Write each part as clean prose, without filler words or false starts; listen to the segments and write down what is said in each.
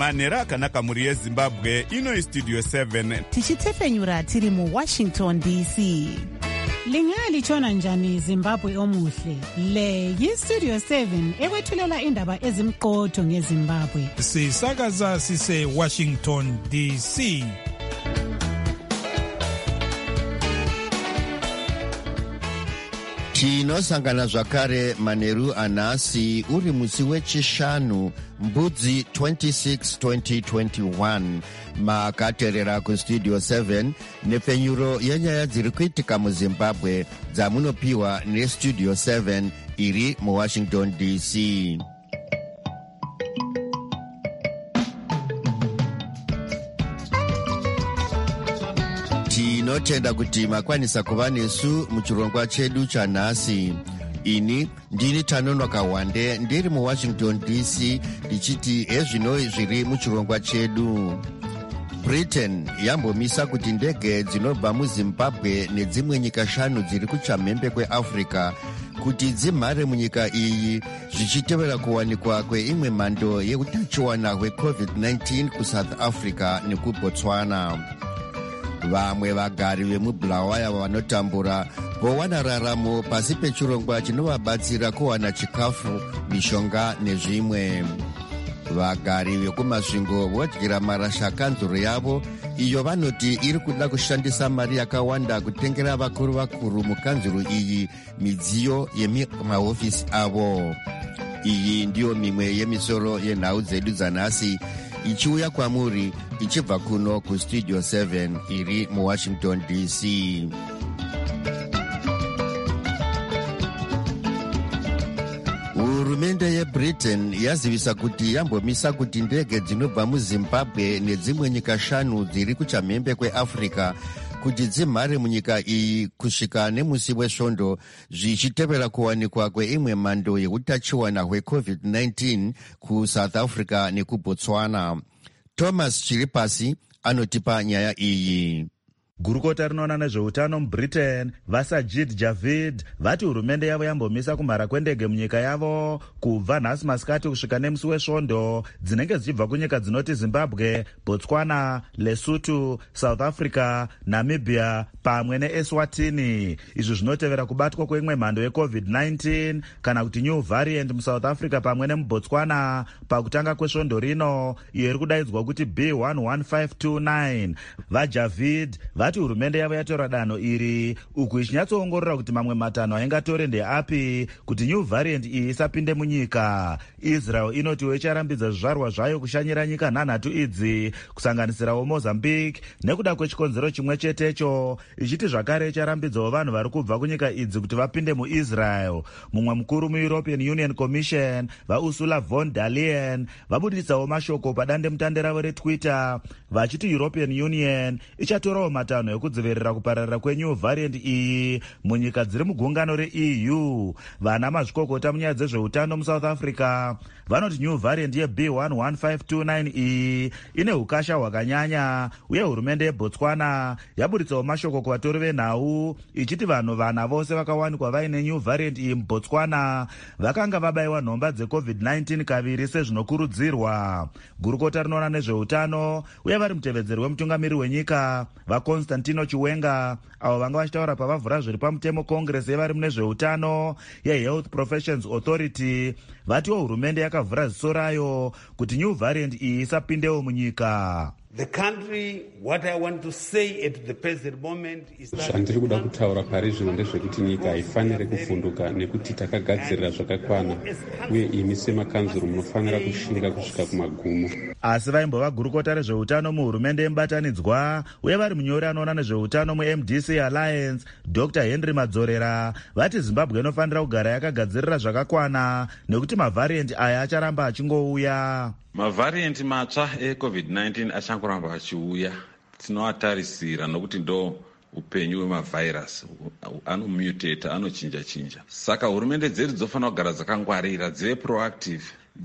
manhero akanaka mhuri yezimbabwe. Ino istudio 7 tichitefenyura tiri muWashington DC. Lingalitshona njani Zimbabwe omuhle? Le yistudio 7 ekwethulela indaba ezimqotho ngeZimbabwe. Sisakaza sise Washington DC. Tinosangana zvakare manheru anhasi uri musi wechishanu mbudzi 26 2021 makaterera kustudio 7 nepfenyuro yenyaya dziri kuitika muZimbabwe dzamunopiwa nestudio 7 iri muWashington DC. Tinotenda kuti makwanisa kuva nesu muchirongwa chedu chanhasi. Ini ndini Tanonoka Wande ndiri muWashington DC ndichiti ezvino zviri muchirongwa chedu. Britain yambomisa kuti ndege dzinobva muZimbabwe nedzimwe nyika 5 dziri kuchamhembe kweAfrica kuti dzimhare munyika iyi zvichitevera kuwanikwa kweimwe mhando yeutachiona hweCovid-19 kuSouth Africa nekuBotswana. Vamwe vagari vemubhulawaya vanotambura vowana raramo pasi pechirongwa chinovabatsira kuwana chikafu, mishonga nezvimwe. Vagari vekumasvingo vodyira marasha kanzuro yavo iyo vanoti iri kuda kushandisa mari yakawanda kutengera vakuru mukanzuro iyi midziyo yemahofisi avo. Iyi ndiyo mimwe yemisoro yenhau dzedu dzanhasi ichiuya kwamuri ichibva kuno kustudio 7 iri muWashington DC. Hurumende yeBritain yazivisa kuti yambomisa kuti ndege dzinobva muZimbabwe nedzimwe nyika 5 dziri kuchamhembe kweAfrica kuti dzimhare munyika iyi kusvika nemusi wesvondo zvichitevera kuwanikwa kweimwe mhando yeutachiona hweCovid-19 kuSouth Africa nekuBotswana. Thomas Chiripasi anotipa nyaya iyi. Gurukota rinoona nezveutano muBritain vaSajid Javid vati hurumende yavo yambomisa kumhara kwendege munyika yavo kubva nhasi masikati kusvika nemusi wesvondo dzinenge dzichibva kunyika dzinoti Zimbabwe, Botswana, Lesotho, South Africa, Namibia pamwe neEswatini. Izvi zvinotevera kubatwa kweimwe mhando yeCovid-19 kana kuti new variant muSouth Africa pamwe nemuBotswana pakutanga kwesvondo rino iyo iri kudaidzwa kuti B11529. VaJavid vati hurumende yavo yatora danho iri uku ichinyatsoongorora kuti mamwe matanho aingatore ndeapi kuti new variant iyi isapinde munyika. Israel inotiwo icharambidza zvizvarwa zvayo kushanyira nyika 3 idzi kusanganisirawo Mozambique nekuda kwechikonzero chimwe chetecho, ichiti zvakare icharambidzawo vanhu vari kubva kunyika idzi kuti vapinde muIsrael. Mumwe mukuru muEuropean Union Commission vaUrsula von der Leyen vabuditsawo mashoko padandemutande ravo reTwitter vachiti European Union ichatorawo matanho ekudzivirira kupararira kwenew variant iyi munyika dziri mugungano reEU. Vana mazvikokota munyaya dzezveutano muSouth Africa vanoti new variant yeB11529 iyi ine ukasha hwakanyanya, uye hurumende yeBotswana yabuditsawo mashoko kuvatori venhau ichiti vanhu vana vose vakawanikwa vaine new variant iyi muBotswana vakanga vabayiwa nhomba dzeCovid-19 kaviri sezvinokurudzirwa. Gurukota rinoona nezveutano uye vari mutevedzeri wemutungamiri wenyika vaConstantino Chiwenga avo vanga vachitaura pavavhura zviri pamutemo Congress yevari mune zveutano yeHealth Professions Authority vatiwo hurumende yakavhura ziso rayo kuti new variant iyi isapindewo munyika. The country, what I want to say at the present moment is that zvandiri kuda kutaura pari zvino ndezvekuti nyika haifaniri kufunduka nekuti takagadzirira zvakakwana uye imi semakanzuro munofanira kushinga kusvika kumagumo. Asi vaimbova gurukota rezveutano muhurumende yemubatanidzwa uye vari munyori anoona nezveutano muMDC Alliance Dr. Henry Madzorera vati Zimbabwe inofanira kugara yakagadzirira zvakakwana nekuti mavariant aya acharamba achingouya. Mavariant matsva eCovid-19 achangoramba achiuya, tinoatarisira nokuti ndo upenyu hwemavhairasi, anomutate, anochinja. Saka hurumende dzedu dzofanira kugara dzakangwarira, dzive proactive,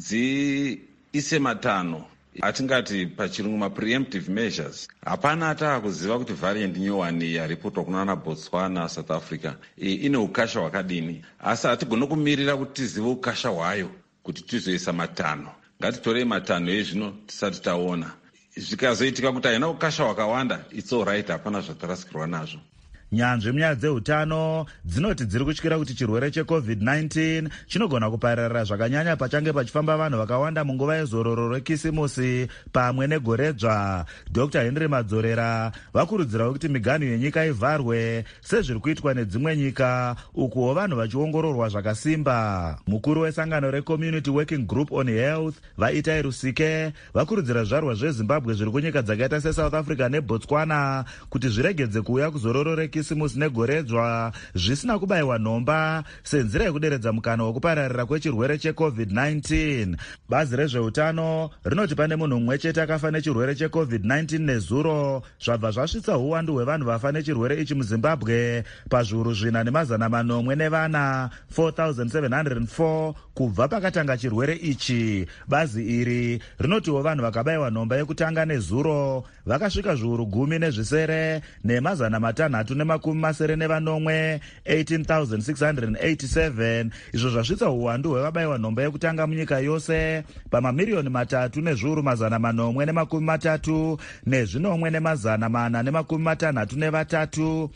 dziise matanho atingati pachirungu ma-preemptive measures. Hapana ataakuziva kuti variant nyowani yaripotwa kunana Botswana, South Africa ine ukasha hwakadini, asi hatigone kumirira kuti tizive ukasha hwayo kuti tizoisa matanho. ngatitorei matanho ezvino tisati taona. Zvikazoitika kuti haina ukasha hwakawanda, it's all right, hapana zvatarasikirwa nazvo. Nyanzvi munyaya dzeutano dzinoti dziri kutyira kuti chirwere cheCovid-19 chinogona kupararira zvakanyanya pachange pachifamba vanhu vakawanda munguva yezororo rekisimusi pamwe negoredzva. Dr. Henry Madzorera vakurudzirawo kuti miganhu yenyika ivharwe sezviri kuitwa nedzimwe nyika, ukuwo vanhu vachiongororwa zvakasimba. Mukuru wesangano reCommunity Working Group on Health vaItai Rusike vakurudzira zvizvarwa zveZimbabwe zviri kunyika dzakaita seSouth Africa neBotswana kuti zviregedze kuuya kuzororo rekisimusi negoredzva zvisina kubayiwa nhomba senzira yekuderedza mukana wekupararira kwechirwere cheCovid-19. Bazi rezveutano rinoti pane munhu mumwe chete akafa nechirwere cheCovid-19 nezuro, zvabva zvasvitsa uwandu hwevanhu vafa nechirwere ichi muZimbabwe pazviuru 4,404 4,704 kubva pakatanga chirwere ichi. Bazi iri rinotiwo vanhu vakabayiwa nhomba yekutanga nezuro vakasvika zviuru 10 ne5,690 18,687, izvo zvasvitsa uwandu hwevabayiwa nhomba yekutanga munyika yose pamamiliyoni 3,833 ne3,463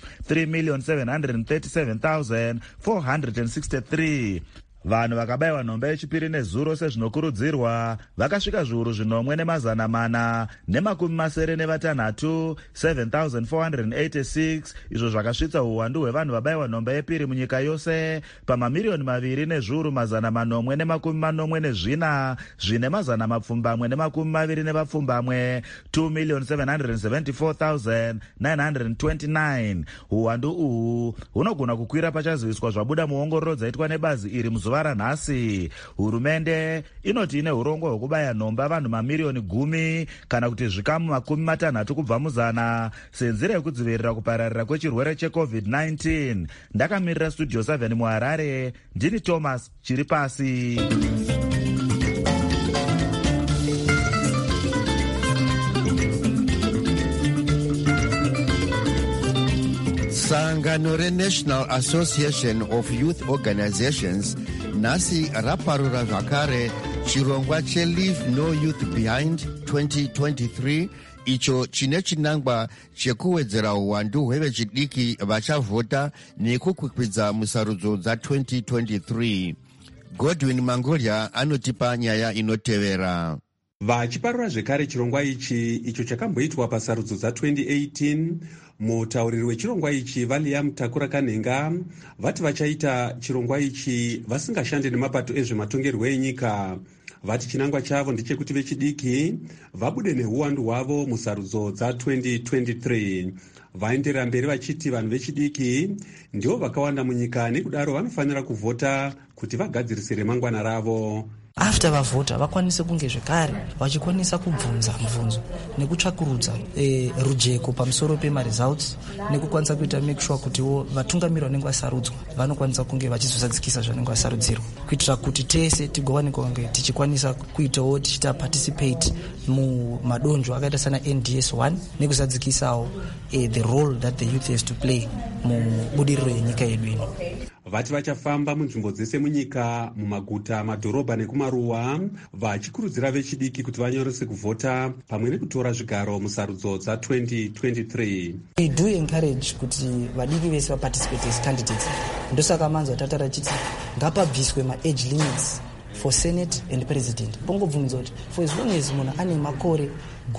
3,737,463. Vanhu vakabayiwa nhomba yechipiri nezuro sezvinokurudzirwa vakasvika zviuru 1,906 7,486, izvo zvakasvitsa uwandu hwevanhu vabayiwa nhomba yepiri munyika yose pamamiliyoni 2,184 2,720 2,774,929. Uwandu uhu hunogona kukwira pachaziviswa zvabuda muongororo dzaitwa nebazi iri zuva ranhasi. Hurumende inoti ine urongo hwekubaya nhomba vanhu mamiliyoni 10 kana kuti zvikamu 60 kubva muzana senzira yekudzivirira kupararira kwechirwere cheCovid-19. Ndakamirira Studio 7 muHarare, ndini Thomas Chiripasi. Sangano reNational Association of Youth Organizations nhasi raparura zvakare chirongwa cheLeave No Youth Behind 2023, icho chine chinangwa chekuwedzera uwandu hwevechidiki vachavhota nekukwikwidza musarudzo dza2023. Godwin Mangolia anotipa nyaya inotevera. Vachiparura zvekare chirongwa ichi icho chakamboitwa pasarudzo dza2018, mutauriri wechirongwa ichi Valiam Takura Kanhenga vati vachaita chirongwa ichi vasingashande nemapato ezvematongerwo enyika. Vati chinangwa chavo ndechekuti vechidiki vabude neuwandu hwavo musarudzo dza2023. Vaenderera mberi vachiti vanhu vechidiki ndivo vakawanda munyika, nekudaro vanofanira kuvhota kuti vagadzirise remangwana ravo. After vavhota vakwanise kunge zvekare vachikwanisa kubvunza mibvunzo nekutsvakurudza rujeko pamusoro pemaresults, nekukwanisa kuita make sure kuti vatungamiri vanenge vasarudzwa vanokwanisa kunge vachizozadzikisa zvanenge vasarudzirwa, kuitira kuti tese tigowanikwa kunge tichikwanisa kuitawo tichita participate mumadonzvo akaita sana NDS1 nekuzadzikisawo the role that the youth has to play mubudiriro yenyika yedu ino. Vati vachafamba munzvimbo dzese munyika, mumaguta, madhorobha nekumaruwa, vachikurudzira vechidiki kuti vanyorese kuvhota pamwe nekutora zvigaro musarudzo dza2023. We do encourage kuti vadiki vese vaparticipate as candidates. Ndosaka manzwa tatara chiti ngapabviswe ma-age limits for Senate and President. Pongobvunza kuti for as long as munhu ane makore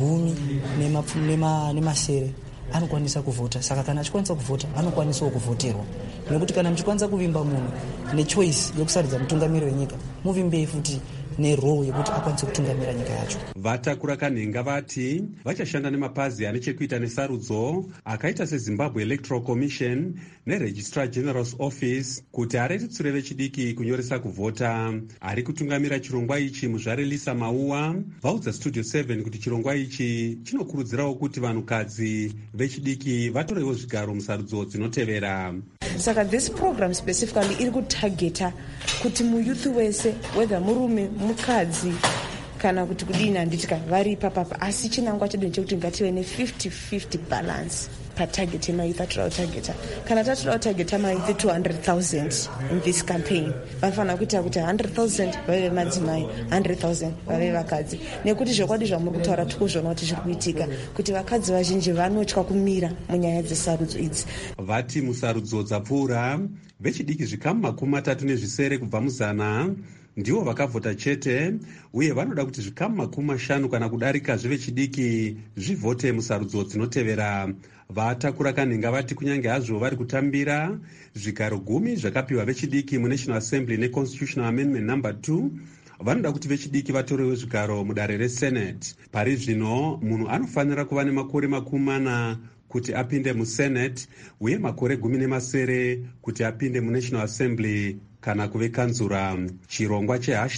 10 nemasere anokwanisa kuvhota. Saka kana achikwanisa kuvhota anokwanisawo kuvhoterwa, nekuti kana muchikwanisa kuvimba munhu nechoice yekusaridza mutungamiri wenyika, muvimbei futi nerole yekuti akwanise kutungamira nyika yacho. Vatakura Kanhenga vati vachashanda nemapazi ane chekuita nesarudzo akaita seZimbabwe Electoral Commission neRegistrar General's Office kuti areretsure vechidiki kunyoresa kuvhota. Ari kutungamira chirongwa ichi muzvare Lisa Maua vaudza Studio 7 kuti chirongwa ichi chinokurudzirawo kuti vanhukadzi vechidiki vatorewo zvigaro musarudzo dzinotevera. Saka this program specifically iri kutargeta kuti muyuthi wese, whether murume, mukadzi kana kuti kudini, handitika vari papapa, asi chinangwa chedu chekuti ngative ne 50-50 balance. patarget yemaitha toda kutageta. Kana tatoda kutageta maitha 200,000 in this campaign, vanofanira kuita kuti 100,000 vave madzimai, 100,000 vave vakadzi, nekuti zvokwadi zvamuri kutaura tikuzvona kuti zviri kuitika, kuti vakadzi vazhinji vanotya kumira munyaya dzesarudzo idzi. Vati musarudzo dzapfuura, vechidiki zvikamu 37 kubva muzana ndivo vakavhota chete, uye vanoda kuti zvikamu 50 kana kudarika zvevechidiki zvivhote musarudzo dzinotevera. Vatakura kanhenga vati kunyange hazvo vari kutambira zvigaro 10 zvakapiwa vechidiki muNational Assembly neConstitutional Amendment No. 2, vanoda kuti vechidiki vatorewo zvigaro mudare reSenate. Pari zvino munhu anofanira kuva nemakore 40 kuti apinde muSenate, uye makore 17 kuti apinde muNational Assembly kana kuve kanzura. Chirongwa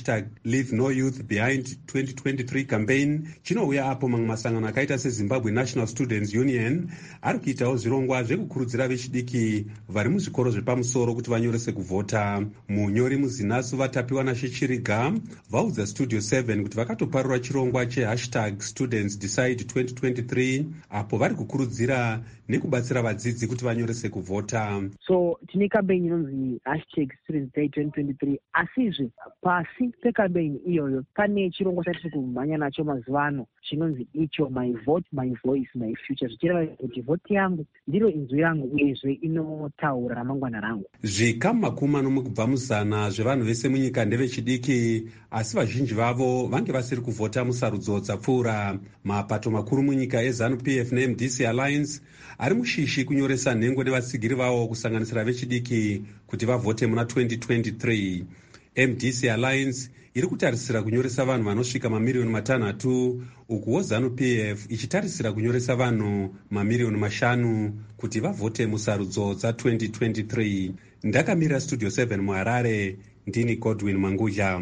#LeaveNoYouthBehind 2023 campaign chinouya apo mamwe masangano akaita seZimbabwe National Students Union ari kuitawo zvirongwa zvekukurudzira vechidiki vari muzvikoro zvepamusoro kuti vanyorese kuvhota. Munyori muzinasu Vatapiwa naShechiriga vaudza Studio 7 kuti vakatoparura chirongwa #StudentsDecide 2023 apo vari kukurudzira nekubatsira vadzidzi kuti vanyorese kuvhota. So tine campaign inonzi #StudentsDecide 2023, asizve pasi pecampaign iyoyo pane chirongwa chatiri kumhanya nacho mazuva ano chinonzi icho My Vote, My Voice, My Future, zvichireva kuti vhoti yangu ndiro inzwi yangu uyezve inotaura ramangwana rangu. Zvikamu 40 kubva muzana zvevanhu vese munyika ndevechidiki, asi vazhinji vavo vange vasiri kuvhota musarudzo dzapfuura. Mapato makuru munyika eZANU-PF neMDC Alliance ari mushishi kunyoresa nhengo nevatsigiri vavo kusanganisira vechidiki kuti vavhote muna 2023. MDC Alliance iri kutarisira kunyoresa vanhu vanosvika mamiliyoni 6, ukuwo ZANU-PF ichitarisira kunyoresa vanhu mamiliyoni 5 kuti vavhote musarudzo dza2023. Ndakamira Studio 7 muHarare, ndini Godwin Manguja.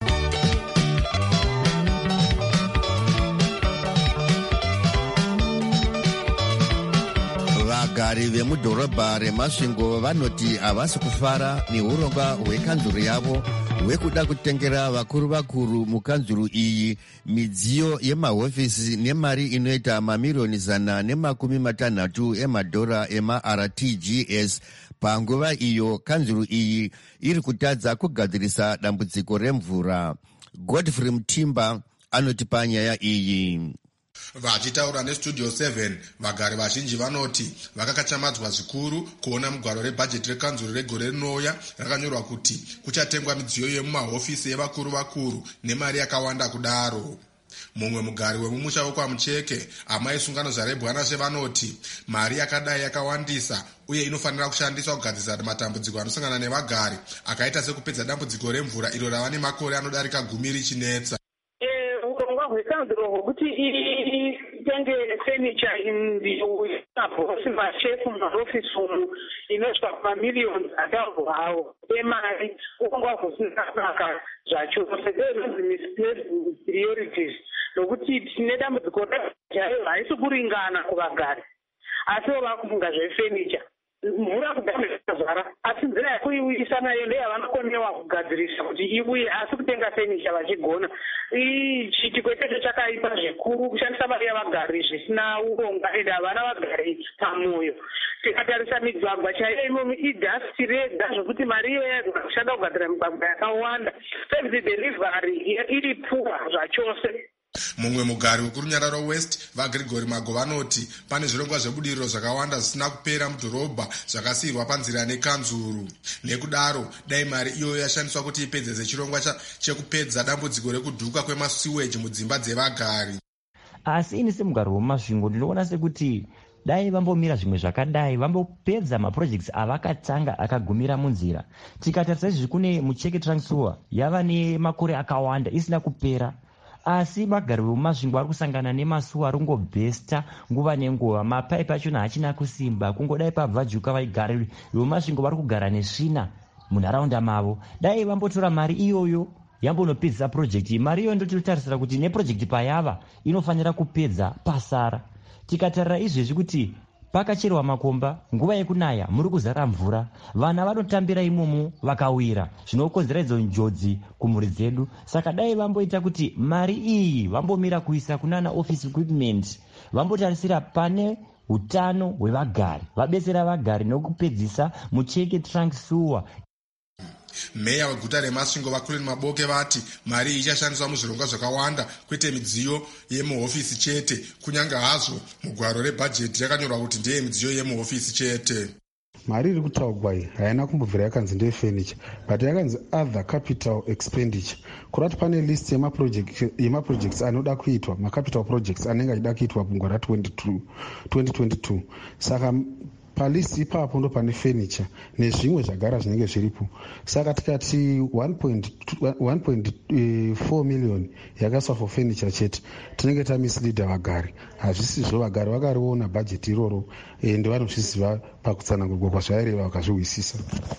Vagari vemudhorobha reMasvingo vanoti havasi kufara neurongwa hwekanzuru yavo hwekuda kutengera vakuru mukanzuru iyi midziyo yemahofisi nemari inoita mamiliyoni 160 emadhora emaRTGS. Panguva iyo kanzuru iyi iri kutadza kugadzirisa dambudziko remvura. Godfrey Mutimba anotipa nyaya iyi. Vachitaura neStudio 7, vagari vazhinji vanoti vakakachamadzwa zvikuru kuona mugwaro rebhajeti rekanzuru regore rinouya rakanyorwa kuti kuchatengwa midziyo yemumahofisi evakuru nemari yakawanda kudaro. Mumwe mugari wemumusha wekwaMucheke, amai sungano zvarebwanashe, vanoti mari yakadai yakawandisa uye inofanira kushandiswa kugadzirisa matambudziko anosangana nevagari akaita sekupedza dambudziko remvura iro rava nemakore anodarika 10 richinetsa. Urongwa hwekanzuro hwokuti itenge furniture inabhosi mashefu mumarofisi umu inosvika kumamiliyoni akavo hawo emari, urongwa husinaka zvachose. Those misplaced priorities, nokuti tine dambudziko rayo haisi kuringana kuvagari, asiwo vakufunga zvefurniture. Mvura kudambe zvara, asi nzira yekuiuyisa nayo ndeyavanokonewa kugadzirisa kuti iuye, asi kutenga furniture vachigona. Chiitiko ichocho chakaipa zvikuru, kushandisa mari yavagari zvisina urongwa ende havana vagari pamwoyo. Tikatarisa migwagwa chaiyo imomo idhasti rega zvokuti mari iyoyo yagona kushanda kugadzira migwagwa yakawanda. Service delivery iri pfuwa zvachose. Mumwe mugari wekurunyararo West, vaGregory Mago, vanoti pane zvirongwa zvebudiriro zvakawanda zvisina kupera mudhorobha zvakasiyirwa panzira nekanzuru. Nekudaro dai mari iyoyo yashandiswa kuti ipedzeze chirongwa chekupedza dambudziko rekudhuka kwemasiweji mudzimba dzevagari. Asi ini semugari weMasvingo ndinoona sekuti dai vambomira zvimwe zvakadai, vambopedza maprojects avakatanga akagumira munzira. Tikatarisa izvi kune Mucheke Transfer yava nemakore akawanda isina kupera, asi magari veMasvingo ari kusangana nemasuwa arungobhesta nguva nenguva. Mapaipi achona hachina kusimba, kungodai pabvajuka vaigari veMasvingo vari kugara nesvina munharaunda mavo. Dai vambotora mari iyoyo yambonopedzisa projekti. Mari iyoyo ndotiritarisira kuti neprojekti payava inofanira kupedza pasara. Tikatarira izvezvi kuti pakacherwa makomba, nguva yekunaya muri kuzara mvura, vana vanotambira imomo vakawira, zvinokonzera idzo njodzi kumhuri dzedu. Saka dai vamboita kuti mari iyi vambomira kuisa kunana office equipment, vambotarisira pane utano hwevagari, vabetsera vagari nokupedzisa mucheke trunk sewer. Meya weguta reMasvingo vaKuleni Maboke vati mari iyi ichashandiswa muzvirongwa zvakawanda, kwete midziyo yemuhofisi chete, kunyange hazvo mugwaro rebhajeti yakanyorwa kuti ndeye midziyo yemuhofisi chete. Mari iri kutaurwa iyi haina kumbobvira yakanzi ndeyefurniture, but yakanzi other capital expenditure. Kurati pane list yemaprojects anoda kuitwa, macapital projects anenge achida kuitwa mugwara 2022. Saka palist ipapo ndo pane furniture nezvimwe zvagara zvinenge zviripo. Saka tikati 1.4 million yakaiswa for furniture chete, tinenge tamisleada vagari. Hazvisizvo, vagari vakariona bhajeti iroro ende vanozviziva pakutsanangurwa kwazvaireva vakazviwisisa.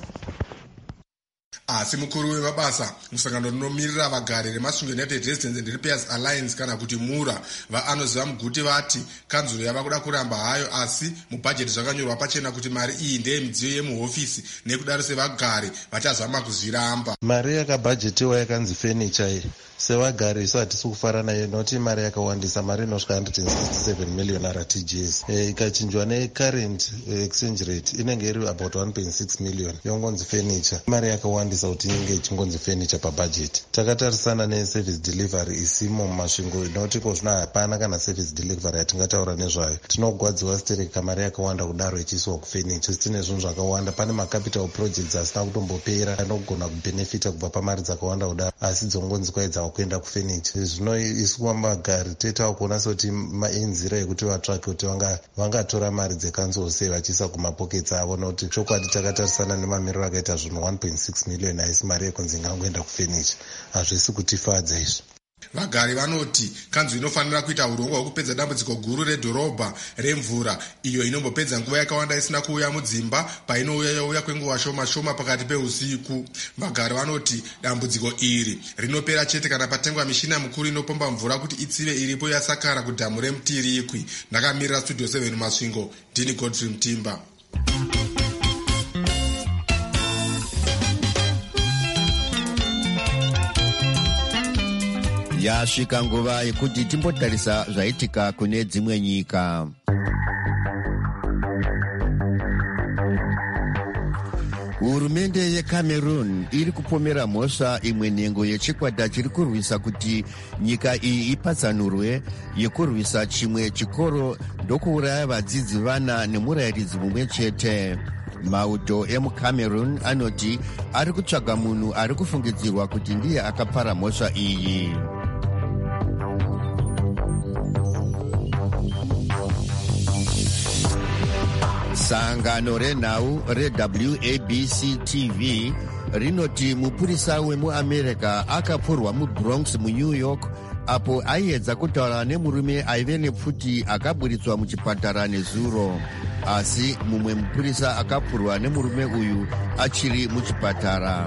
Asi mukuru wemabasa musangano rinomirira vagari reMasvingo United Residents and Repairs Alliance kana kuti MURA vaanoziva muguti vati kanzuro yava kuda kuramba hayo, asi mubhajeti zvakanyorwa pachena kuti mari iyi ndeye midziyo yemuhofisi, nekudaro sevagari vachazama kuzviramba. Mari yakabhajetiwa yakanzi furniture iyi, sevagari isu hatisi kufara nayo noti mari yakawandisa, mari inosvika 167 million RTGs. Ikachinjwa necurrent exchange rate inenge iri about 1.6 million yongonzi furniture. Mari yakawandisa kuti inenge ichingonzi furniture pabhajeti. Takatarisana neservice delivery isimo mumasvingo inoti ko zvino hapana kana service delivery yatingataura nezvayo. Tinogwadziwa stereka mari yakawanda kudaro ichiiswa kufurniture. Tine zvinhu zvakawanda, pane macapital projects asina kutombopera anogona kubenefita kubva pamari dzakawanda kudaro, asi dzongonzi kwaidza kuenda kufurniture. Zvino isu magari toitawo kuona sekuti inzira yekuti vatsvake kuti vangatora mari dzekanzuro sei vachiisa kumapockets avo, nokuti chokwadi takatarisana nemamiriro akaita zvinhu 1.6 million haisi mari yekunzi ingangoenda kufurniture. Hazvisi kutifadza izvi. Vagari vanoti kanzuro inofanira kuita urongwa hwekupedza dambudziko guru redhorobha remvura, iyo inombopedza nguva yakawanda isina kuuya mudzimba, painouya yauya kwenguva shoma shoma pakati peusiku. Vagari vanoti dambudziko iri rinopera chete kana patengwa mishina mikuru inopomba mvura kuti itsive iripo yasakara kudhamu reMutirikwi. Ndakamirira Studio 7 Masvingo, ndini Godfrey Mutimba. Yasvika nguva yekuti timbotarisa zvaitika kune dzimwe nyika. Hurumende yeCameroon iri kupomera mhosva imwe nhengo yechikwata chiri kurwisa kuti nyika iyi ipatsanurwe yekurwisa chimwe chikoro ndokuuraya vadzidzi vana nemurairidzi mumwe chete. Mauto emuCameroon anoti ari kutsvaga munhu ari kufungidzirwa kuti ndiye akapara mhosva iyi. Sangano renhau reWABC TV rinoti mupurisa wemuAmerica akapurwa muBronx muNew York apo aiedza kutaura nemurume aive nepfuti akaburitswa muchipatara nezuro, asi mumwe mupurisa akapurwa nemurume uyu achiri muchipatara.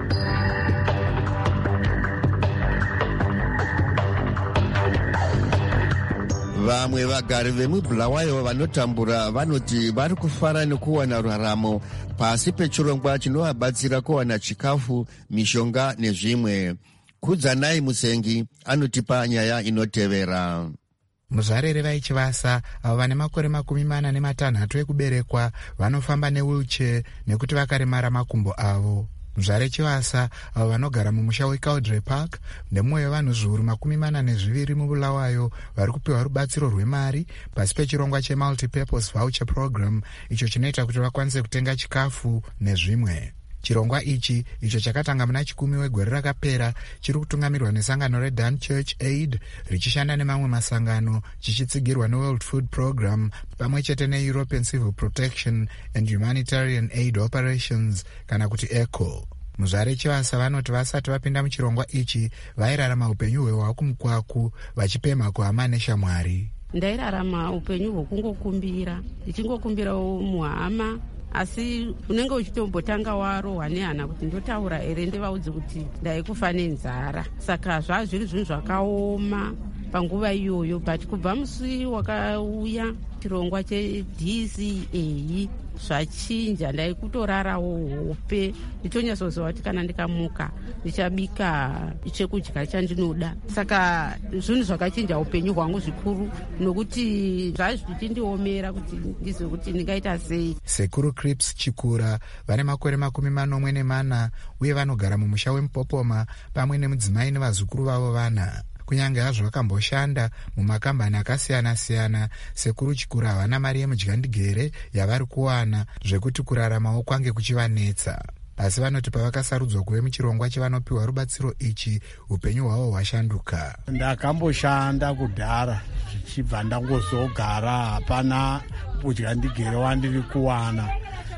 Vamwe vagari vemubulawayo vanotambura vanoti vari kufara nekuwana raramo pasi pechirongwa chinovabatsira kuwana chikafu, mishonga nezvimwe. Kudzanai Musengi anotipa nyaya inotevera. Muzvarere vaichivasa avo vane makore 46 ekuberekwa vanofamba newheelchair nekuti vakaremara makumbo avo. Muzvare Chivasa avo vanogara mumusha weCaudrey Park ndemumwe wevanhu zviuru 42 mubulawayo vari kupiwa rubatsiro rwemari pasi pechirongwa cheMultipurpose Voucher Program, icho chinoita kuti vakwanise kutenga chikafu nezvimwe. Chirongwa ichi, icho chakatanga muna 10 wegore rakapera, chiri kutungamirwa nesangano reDan Church Aid richishanda nemamwe masangano chichitsigirwa neWorld Food Program pamwe chete neEuropean Civil Protection and Humanitarian Aid Operations kana kuti ECHO. Muzvare Chivasa vanoti vasati vapinda muchirongwa ichi vairarama upenyu hwehwa kumukwaku vachipema kuhama neshamwari. Ndairarama upenyu hwokungokumbira, ndichingokumbira muhama, asi unenge uchitombotanga warohwa nehana kuti ndotaura ere ndevaudze kuti ndaikufa nenzara. Saka zvazviri zvinhu zvakaoma panguva iyoyo, but kubva musi wakauya chirongwa cheDCA zvachinja. Ndaikutorarawo hope, ndichonyatsoziva kuti kana ndikamuka ndichabika chekudya chandinoda. Saka zvinhu zvakachinja upenyu hwangu zvikuru, nokuti zvazvichindiomera kuti ndizive kuti ndingaita sei. Sekuru Crips Chikura vane makore 44 uye vanogara mumusha weMupopoma pamwe nemudzimai nevazukuru vavo 4. Kunyange hazvo vakamboshanda mumakambani akasiyana-siyana, Sekuru Chikura havana mari yemudyandigere yavari kuwana zvekuti kuraramawo kwange kuchivanetsa. Asi vanoti pavakasarudzwa kuve muchirongwa chevanopiwa rubatsiro ichi, upenyu hwavo hwashanduka. Ndakamboshanda kudhara zvichibva ndangozogara, hapana udyandigere wandiri kuwana.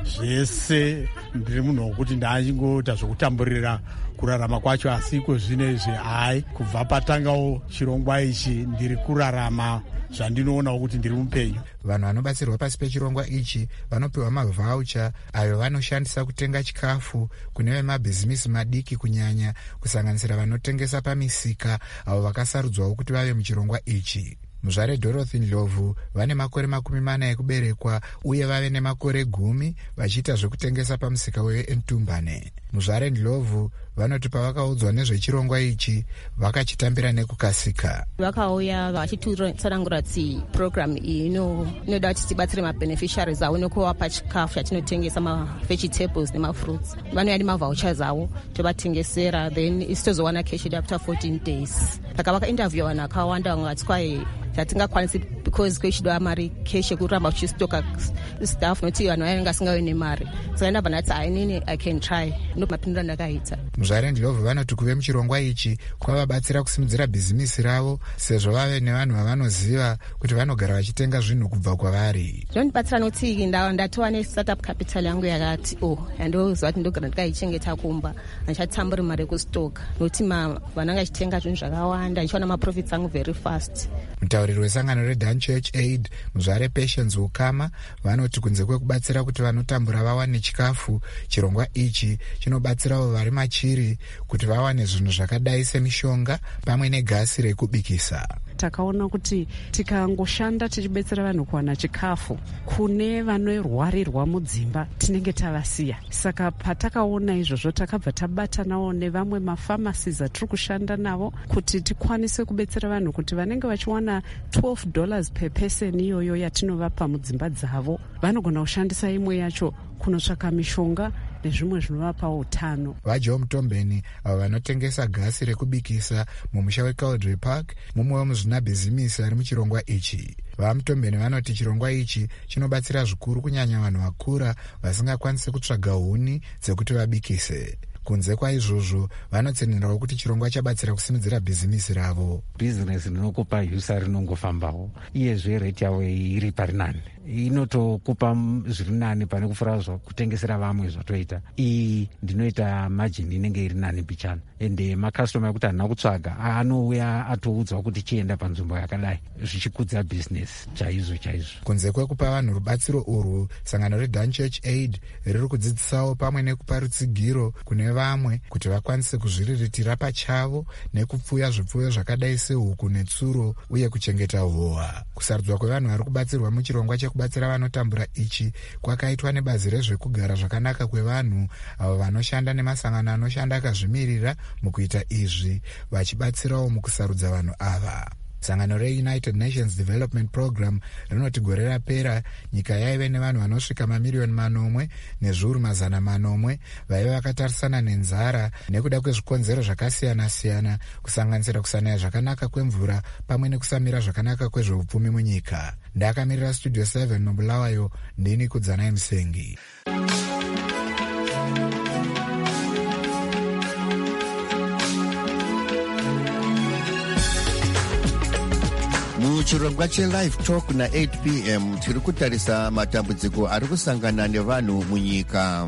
Zvese ndiri munhu wokuti ndachingoita zvokutamburira kurarama kwacho, asi iko zvinezvi hai, kubva patangawo chirongwa ichi ndiri kurarama zvandinoona kuti ndiri mupenyu. Vanhu vanobatsirwa pasi pechirongwa ichi vanopiwa mavhaucha ayo vanoshandisa kutenga chikafu kune vemabhizimisi madiki, kunyanya kusanganisira vanotengesa pamisika avo vakasarudzwawo kuti vave muchirongwa ichi. Muzvare Dorothy Ndlovu vane makore 40 ekuberekwa uye vave nemakore 10 vachiita zvekutengesa pamusika weNtumbane. Muzvare Ndlovu vanoti pavakaudzwa nezvechirongwa ichi vakachitambira nekukasika. Vakauya vachitutsanangura kuti program iyi inoda kuti tibatsire mabeneficiaries avo nekuvapa chikafu chatinotengesa, mavegetables nemafruits. Vanoya nemavouchers avo tovatengesera, then isitozowana cash after 14 days. Saka vakainterview vanhu vakawanda, vangati kwaye zvatingakwanisi because kwechidwa mari cash yekuramba uchistoka staff, noti vanhu vanenge vasingawe nemari. Saka ndabva ndati inini I can try, ndopamapindura ndakaita. Muzvare Ndlovu vanoti kuve muchirongwa ichi kwavabatsira kusimudzira bhizimisi ravo, sezvo vave nevanhu vavanoziva kuti vanogara vachitenga zvinhu kubva kwavari. Zvondibatsira noti ndatova nestartup capital yangu yakati yandoziva kuti ndogara ndikaichengeta kumba, handichatamburi mari yekustoka, noti vananga vachitenga zvinhu zvakawanda, ndichiwana maprofits angu very fast. Mutauriri wesangano reDan Church Aid Muzvare Patience Ukama vanoti kunze kwekubatsira kuti vanotambura vawane chikafu, chirongwa ichi chinobatsirawo vari machiri kuti vawane zvinhu zvakadai semishonga pamwe negasi rekubikisa. Takaona kuti tikangoshanda tichibetsera vanhu kuwana chikafu kune vanorwarirwa mudzimba tinenge tavasiya. Saka patakaona izvozvo takabva tabatanawo nevamwe mafamasies atiri kushanda navo kuti tikwanise kubetsera vanhu kuti vanenge vachiwana $12 per person iyoyo yatinovapa mudzimba dzavo, vanogona kushandisa imwe yacho kunotsvaka mishonga nezvimwe zvinovapa utano. VaJoe Mutombeni avo vanotengesa gasi rekubikisa mumusha weCaudrey Park, mumwe wemuzvina bhizimisi ari muchirongwa ichi. VaMutombeni vanoti chirongwa ichi chinobatsira zvikuru kunyanya vanhu vakura vasingakwanisi kutsvaga huni dzekuti vabikise. Kunze kwaizvozvo vanotsenerawo kuti chirongwa chabatsira kusimudzira bhizimisi ravo. Bhizinesi rinokupa yusa rinongofambawo, iyezve reti yavo iri parinani, inotokupa zviri nani pane kufura kutengesera vamwe zvatoita. Iyi ndinoita margin inenge iri nani bichana, ende makastoma ekuti handina kutsvaga anouya atoudzwa kuti chienda panzvimbo yakadai, zvichikudza bhizinesi chaizvo chaizvo. Kunze kwekupa vanhu rubatsiro urwu, sangano reDan Church Aid riri kudzidzisawo pamwe nekupa rutsigiro kune vamwe kuti vakwanise kuzviriritira pachavo nekupfuya zvipfuyo zvakadai sehuku netsuro uye kuchengeta hova. Kusarudzwa kwevanhu vari kubatsirwa muchirongwa chekubatsira vanotambura ichi kwakaitwa nebazi rezvekugara zvakanaka kwevanhu avo vanoshanda nemasangano anoshanda akazvimirira mukuita izvi, vachibatsirawo mukusarudza vanhu ava. Sangano reUnited Nations Development Program rinoti gore rapera nyika yaive nevanhu vanosvika mamiliyoni 8 nezviuru 400 vaive vakatarisana nenzara nekuda kwezvikonzero zvakasiyana-siyana, kusanganisira kusanaya zvakanaka kwemvura pamwe nekusamira zvakanaka kwezveupfumi munyika. Ndakamirira Studio 7 muBulawayo, ndini Kudzanai Musengi. Muchirongwa cheLive Talk na 8 p.m. tiri kutarisa matambudziko ari kusangana nevanhu munyika.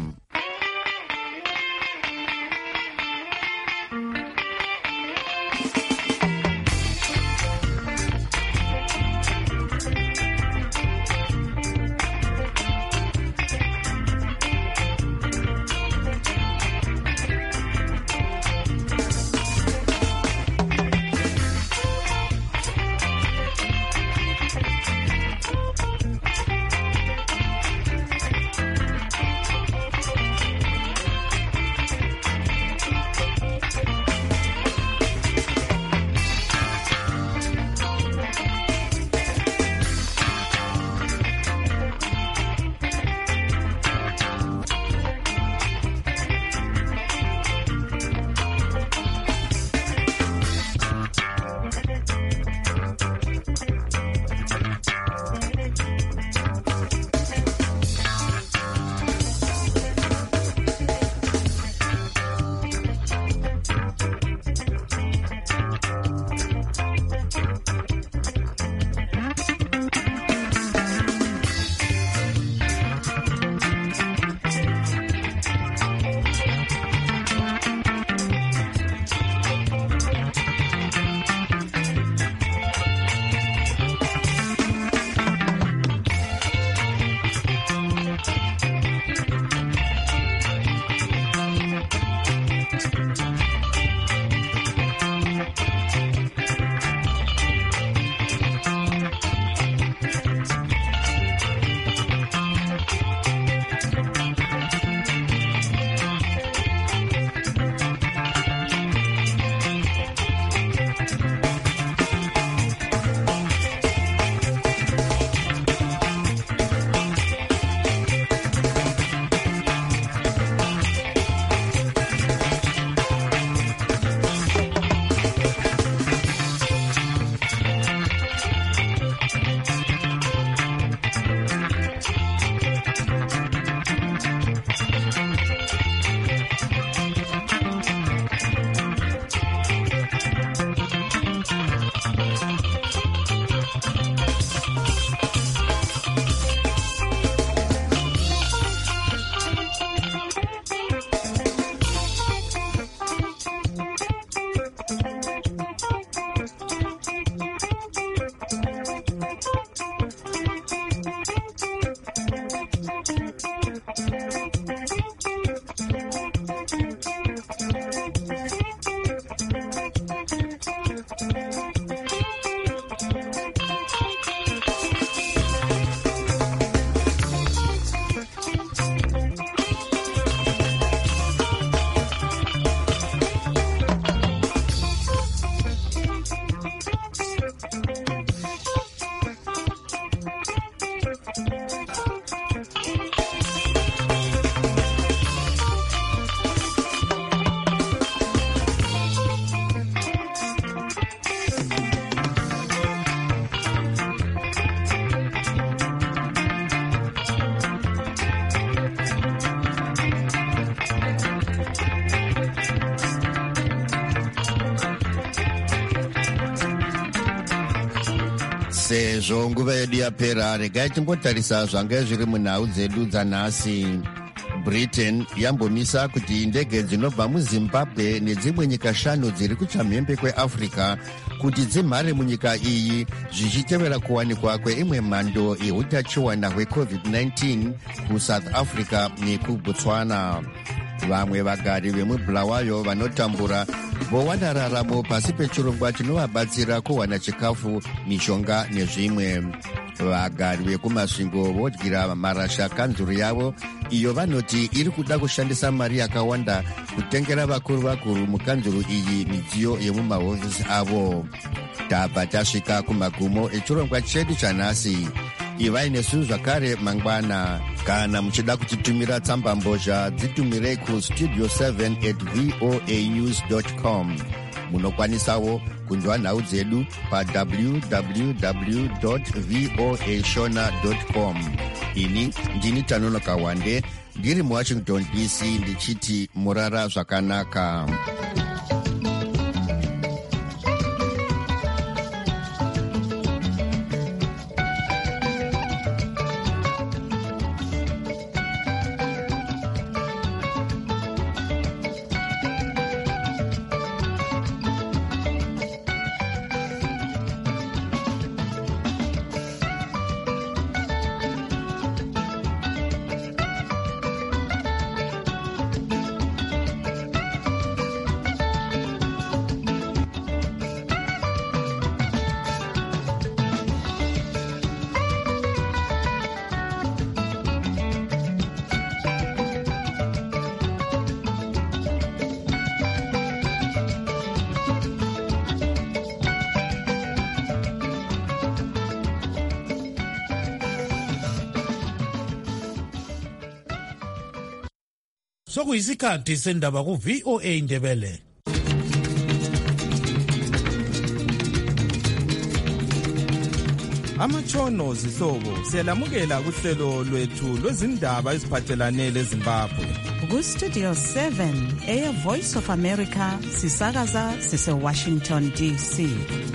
sezvo nguva yedu yapera, regai timbotarisa zvange zviri munhau dzedu dzanhasi. Britain yambomisa kuti ndege dzinobva muZimbabwe nedzimwe nyika 5 dziri kuchamhembe kweAfrica kuti dzimhare munyika iyi zvichitevera kuwanikwa kweimwe mhando yeutachiwana hweCovid-19 kuSouth Africa nekuBotswana. Vamwe vagari vemubulawayo vanotambura vowana raramo pasi pechirongwa chinovabatsira kuwana chikafu, mishonga nezvimwe. Vagari vekumasvingo vodyira marasha kanzuru yavo iyo vanoti iri kuda kushandisa mari yakawanda kutengera vakuru mukanzuru iyi midziyo yemumahofisi avo. Tabva tasvika kumagumo echirongwa chedu chanhasi. Ivai nesu zvakare mangwana. Kana muchida kutitumira tsamba mbozha dzitumirei kustudio 7@voanews.com. Munokwanisawo kunzwa nhau dzedu www.voashona.com. Ini ndini Tanonoka Wande ndiri muWashington DC ndichiti murara zvakanaka. Sokuyisikhathi sendaba ku-VOA Indebele. Amatshono zihlobo siyalamukela kuhlelo lwethu lwezindaba eziphathelane leZimbabwe. Ku-Studio 7 Air Voice of America sisakaza sise-Washington DC.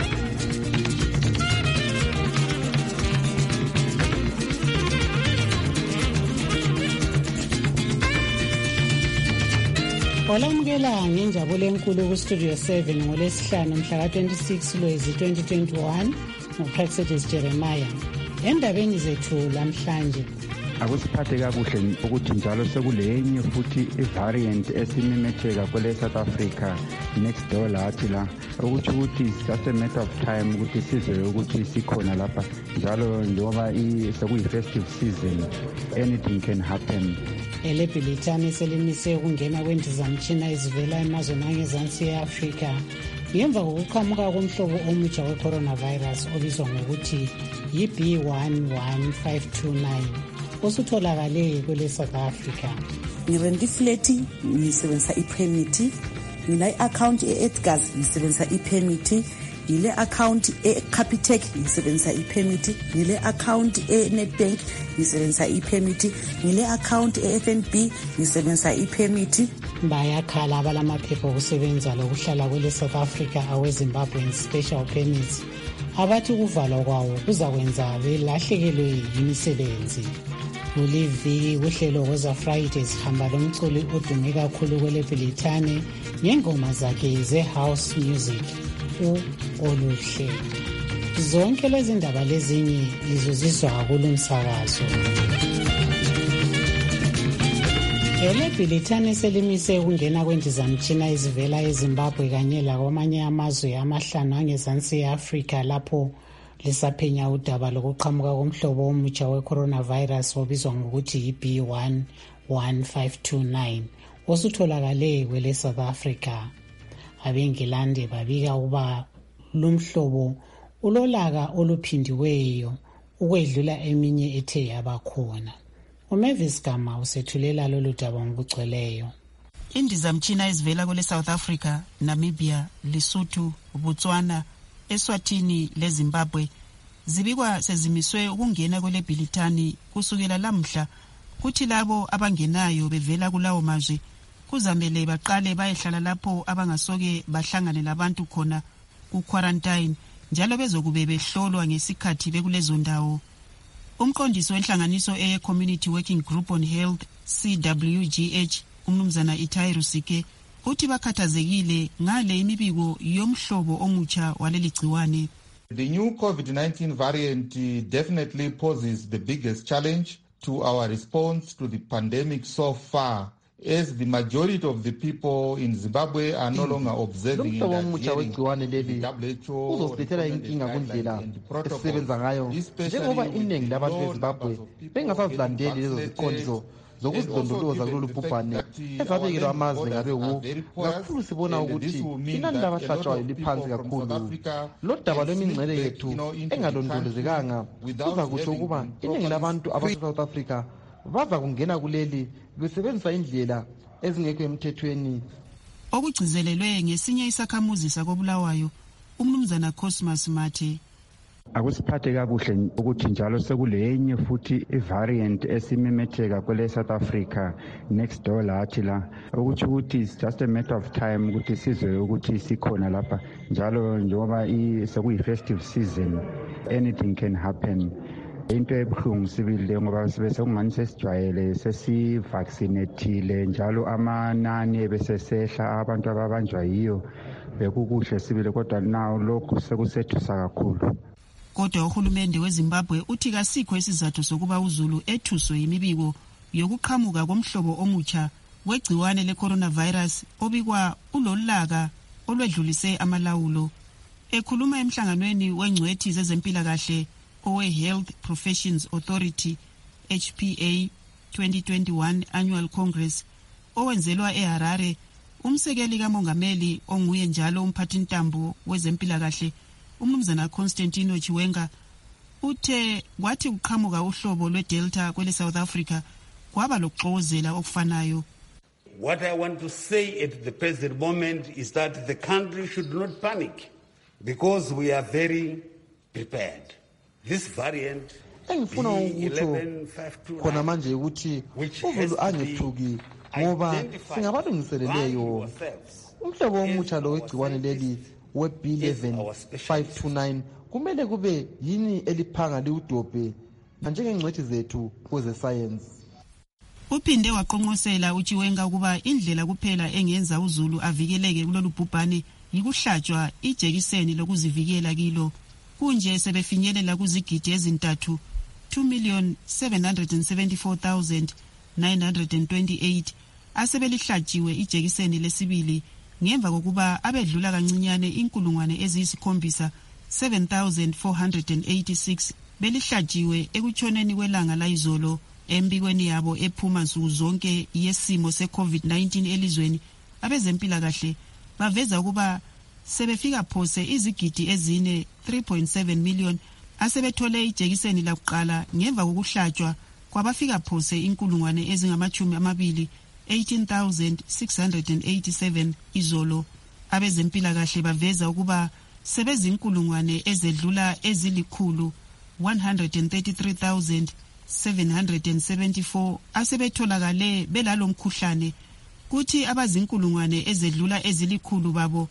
Olamukela ngenjabulo enkulu ku-Studio 7 ngolesihlanu mhla ka-26 Lwezi 2021 nguPraxedis Jeremiah. Endabeni zethu lamhlanje, akusiphathe kakuhle ukuthi njalo sekulenye futhi ivariant esimemetheka kwele South Africa next door lathi la, ukuthi it's just a matter of time ukuthi sizwe ukuthi sikhona lapha, njalo njengoba sekuyi-festive season anything can happen. elebhilithani selimise ukungena kwendizamtshina ezivela emazweni angezansi e-Afrika ngemva kokuqhamuka komhlobo omutsha we-coronavirus obizwa ngokuthi yi-B11529 osutholakale kwele South Africa. Ngirendifleti ngisebenzisa ipermit, ngina i-account e-Edgars ngisebenzisa ipermit, ngile account e-Capitec ngisebenzisa ipermit, ngile account e-Nedbank ngisebenzisa ipermit, ngile account e-FNB ngisebenzisa ipermit. Bayakhala abalamaphepha okusebenza lokuhlala kwele South Africa awe-Zimbabwean special permits abathi ukuvalwa kwawo kuzakwenza belahlekelwe yimisebenzi. Kuliviki kuhlelo kweza Friday sihamba lomculi odume kakhulu kwele Bhilithane ngengoma zakhe ze-house music u-Oluhle. Zonke lezi ndaba lezinye lizozizwa kulo msakazo. elebhilithane selimise ukungena kwendizamtshina ezivela eZimbabwe kanye lakwamanye amazwe amahlanu angezansi e-Afrika lapho lisaphenya udaba lokuqhamuka komhlobo omutsha we-coronavirus obizwa ngokuthi yi-B11529 osutholakale kwele South Africa. Abengilande babika ukuba lumhlobo ulolaka oluphindiweyo ukwedlula eminye ethe yabakhona. uMavis Gama usethulela lolu daba ngokugcweleyo. Indizamtshina ezivela kwele South Africa, Namibia, Lesotho, Botswana, Eswatini leZimbabwe zibikwa sezimiswe ukungena kwele Bhilithani kusukela lamhla, kuthi labo abangenayo bevela kulawo mazwe kuzamele baqale bayehlala lapho abangasoke bahlangane labantu khona ku quarantine njalo bezokube behlolwa ngesikhathi bekulezo ndawo. Umqondisi wenhlanganiso Community Working Group on Health CWGH umnumzana Itai Rusike uthi bakhathazekile ngale imibiko yomhlobo omutsha waleli gciwane. The new COVID-19 variant definitely poses the biggest challenge to our response to the pandemic so far, as the majority of the people in Zimbabwe are no longer observing it. Omutsha wegciwane leli uzosilethela inkinga kundlela esisebenza ngayo, njengoba iningi labantu beZimbabwe bengasazilandeli lezo ziqondiso zokuzilondoloza kulolu bhubhane ezabekelwa amazwe ngabe wu. Kakhulu sibona ukuthi inani labahlatshwayo liphansi kakhulu. Lo daba lwemingcele yethu engalondolozekanga kuza kusho ukuba iningi labantu abase-South Africa baza kungena kuleli besebenzisa indlela ezingekho emthethweni. Okugcizelelwe ngesinye isakhamuzi sakobulawayo umnumzana Cosmas Mathe. Akusiphathe kabuhle ukuthi njalo sekulenye futhi ivariant esimemetheka kwele South Africa next door lathi la, ukuthi it's just a matter of time ukuthi sizwe ukuthi sikhona lapha, njalo njengoba sekuyi-festive season anything can happen. Into ebuhlungu sibili ngoba sekungani sesijwayele sesivaccinatile njalo amanani ebesesehla abantu ababanjwa yiyo bekukuhle sibili, kodwa nawo lokhu sekusethusa kakhulu. Kodwa uhulumende weZimbabwe uthi kasikho isizathu sokuba uZulu ethuswe imibiko yokuqhamuka komhlobo omutsha wegciwane le-coronavirus obikwa ulolaka olwedlulise amalawulo. Ekhuluma emhlanganweni wengcwethi zezempilakahle owe-Health Professions Authority HPA 2021 Annual Congress owenzelwa eHarare, umsekeli kamongameli onguye njalo umphathintambo wezempilakahle umnumzana Constantino Chiwenga uthe kwathi uqhamuka uhlobo lwe-Delta kwele South Africa kwaba lokuxokozela okufanayo. What I want to say at the present moment is that the country should not panic because we are very prepared. This variant engifuna ukutsho khona manje ukuthi uZulu angethuki ngoba singabalungiseleleyo. Umhlobo omutsha lo wegciwane leli we-B11529 kumele kube yini eliphanga liwudobhe njengengcwethi zethu kwezesayensi. Uphinde waqonqosela uChiwenga ukuba indlela kuphela engenza uZulu avikeleke kulolu bhubhane yikuhlatshwa ijekiseni lokuzivikela kilo. Kunje sebefinyelela kuzigidi ezintathu 2,774,928 asebelihlatshiwe ijekiseni lesibili ngemva kokuba abedlula kancinyane inkulungwane eziyisikhomisa 7,486 belihlatshiwe ekutshoneni kwelanga layizolo. Embikweni yabo ephuma nsuku zonke yesimo se-COVID-19 elizweni, abezempilakahle baveza ukuba sebefika phose izigidi ezine 3.7 million asebethole ijekiseni lakuqala ngemva kokuhlatshwa kwabafika phose inkulungwane ezingama-20 18,687 izolo. Abezempilakahle baveza ukuba sebezinkulungwane ezedlula ezilikhulu 133,774 asebetholakale belalo mkhuhlane, kuthi abazinkulungwane ezedlula ezilikhulu babo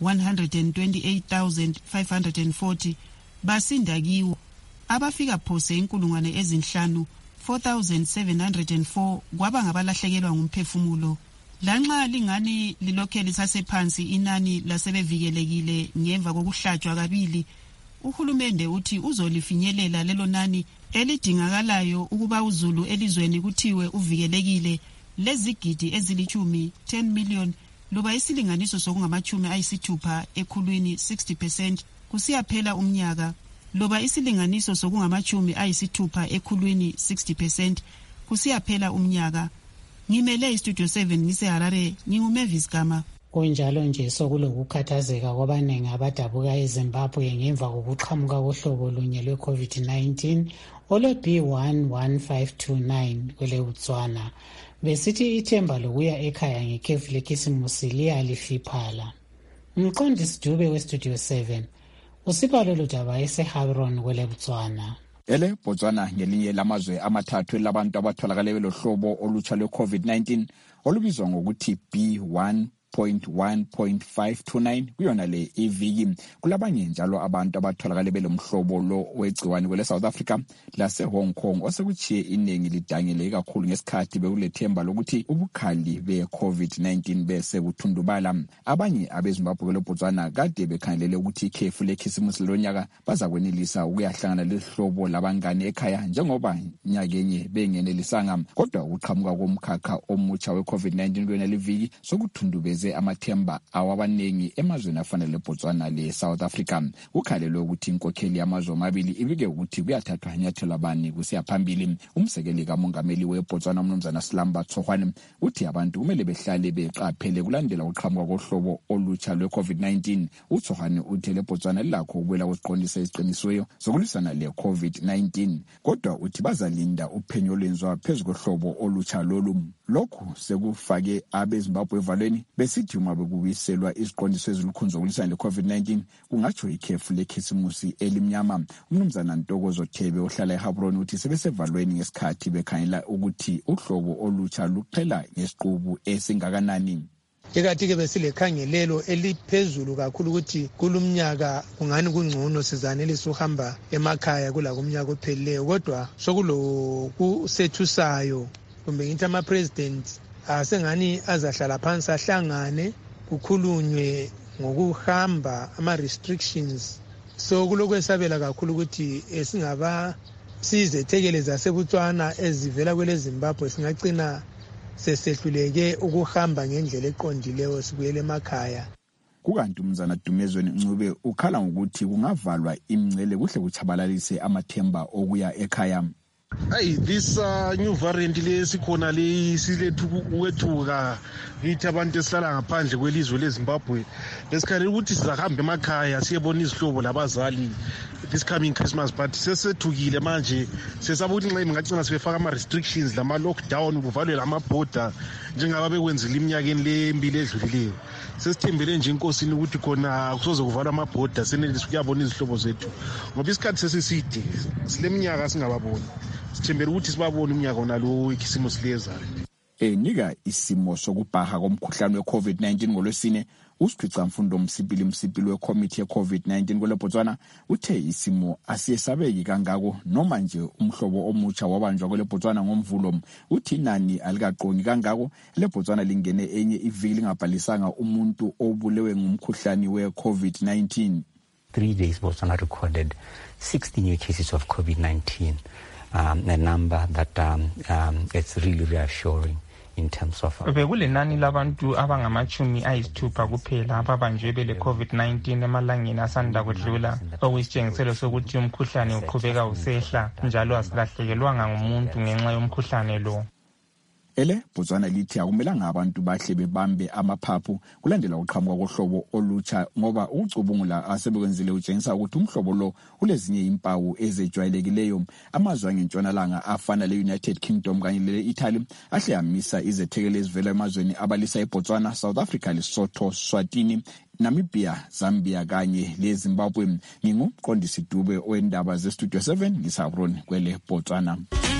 128,540 basinda kiwo. Abafika phose inkulungwane ezinhlanu 4,704 kwaba ngabalahlekelwa ngumphefumulo. Lanxa lingani lilokhe lisasephansi inani lasebevikelekile ngemva kokuhlatshwa kabili, uhulumende uthi uzolifinyelela lelo nani elidingakalayo ukuba uZulu elizweni kuthiwe uvikelekile lezigidi ezili10 million loba isilinganiso sokungama-60 ekhulwini 60% kusiyaphela umnyaka, loba isilinganiso sokungama-60 ekhulwini 60% kusiyaphela umnyaka. Ngimele iStudio 7 ngiseHarare, nginguMavis Gama. Kunjalo nje sokulokukhathazeka kwabaningi abadabuka eZimbabwe ngemva kokuqhamuka kohlobo lunye lwe-COVID-19 olwe-B11529 kwele Botswana. Besithi ithemba lokuya ekhaya ngekhefu lekhisimusi liyalifiphala. Umqondisi Dube weStudio 7 usipha lolu daba eseHabron kwele Botswana. Ele Botswana ngelinye lamazwe amathathu labantu abatholakale belohlobo olutsha lwe-COVID-19 olubizwa ngokuthi B1 0.1.529 kuyona le iviki. Kulabanye njalo abantu abatholakale belomhlobo lo wegciwane kwele South Africa lase Hong Kong osekuchiye iningi lidangele kakhulu ngesikhathi bekulethemba lokuthi ubukhali be-COVID-19 bese kuthundubala. Abanye abeZimbabwe kwele Botswana kade bekhangelele ukuthi ikhefu lekhisimusi lonyaka bazakwenelisa ukuyahlangana lehlobo labangane ekhaya njengoba nyakenye bengenelisanga, kodwa ukuqhamuka komkhakha omutsha we-COVID-19 kuyona liviki sokuthundubeze amathemba awabanengi emazweni afana leBotswana le-South Africa. Kukhalelwe ukuthi inkokheli yamazwe amabili ibike ukuthi kuyathathwa inyathelo bani kusiya phambili. Umsekeli kamongameli weBotswana uMnumzana Slamba Tsohwane uthi abantu kumele behlale beqaphele kulandela uqhamuka kohlobo olutsha lwe-COVID-19. uTsohwane uthi leBotswana lilakho ukubuela kwesiqondisa esiqinisiweyo sokulwisana le-COVID-19, kodwa uthi bazalinda uphenyo olwenziwa phezu kohlobo olutsha lolu. Lokhu sekufake abeZimbabwe evalweni besithi uma bekubiselwa iziqondiso ezilukhuni zokulwisana le-COVID-19 kungatsho ikhefu lekhisimusi elimnyama. Umnumzana Ntokozo Thebe ohlala eHabroni uthi sebesevalweni ngesikhathi bekhangela ukuthi uhlobo olutsha luqhela ngesiqubu esingakanani. Ikathi-ke besilekhangelelo eliphezulu kakhulu ukuthi kulumnyaka kungani kungcono sizanelisa uhamba emakhaya kulakumnyaka ophelileyo, kodwa sokulokusethusayo kumbe ngithi ama-president asengani azahlala phansi ahlangane kukhulunywe ngokuhamba ama-restrictions. So kulokwesabela kakhulu ukuthi singaba sizethekele zaseBotswana ezivela kwele Zimbabwe singagcina sesehluleke ukuhamba ngendlela eqondileyo sibuyele emakhaya. Kukanti umzana Dumezweni Ncube ukhala ngokuthi kungavalwa imingcele kuhle kuchabalalise amathemba okuya ekhaya. This new variant lesikhona lesilethu ukwethuka ngithi abantu esihlala ngaphandle kwelizwe leZimbabwe lesikhathi ukuthi sizahamba emakhaya siyebona izihlobo labazali this coming Christmas, but sesethukile manje sesaba ukuthi nxa ngacina sibefaka ama-restrictions lama-lockdown kuvalwe lama-border njengaba bekwenzile iminyakeni lembili edlulileyo. Sesithembele nje inkosini ukuthi khona kusoze kuvalwe ama-border senelise ukuyabona izihlobo zethu ngoba isikhathi sesiside sileminyaka singababoni. Sithembele ukuthi sibabone umnyaka onalo ikhisimusi lezayo. Nika isimo sokubhaha komkhuhlane we-COVID-19 ngolwesine, uSikhwicamfundo Msipili wekomiti ye-COVID-19 kwele Botswana uthe isimo asiyesabeki kangako noma nje umhlobo omutsha wabanjwa kwele Botswana ngomvulo. Uthi inani alikaqoni kangako le Botswana lingene enye iviki lingabhalisanga umuntu obulewe ngumkhuhlane we-COVID-19. 3 days Botswana recorded 60 new cases of COVID-19, a number that it's really reassuring. In terms of bekulenani labantu abangamachumi ayisithupha kuphela ababanjwe bele COVID-19 emalangeni asanda kudlula, okuyisitshengiselo sokuthi umkhuhlane uqhubeka usehla njalo asilahlekelwanga ngumuntu ngenxa yomkhuhlane lo. Botswana lithi akumelanga abantu bahle bebambe amaphaphu kulandela uqhamuka kohlobo olutsha ngoba ukucubungula asebekwenzile utshengisa ukuthi umhlobo lo ulezinye impawu ezejwayelekileyo. Amazwe angentshonalanga afana le-United Kingdom kanye le-Italy ahle amisa izethekeli ezivela emazweni abalisa eBotswana, South Africa, Lesotho, Swatini, Namibia, Zambia kanye leZimbabwe. Ngingumqondisi Dube wendaba zeStudio 7 ngisabroni kwele Botswana.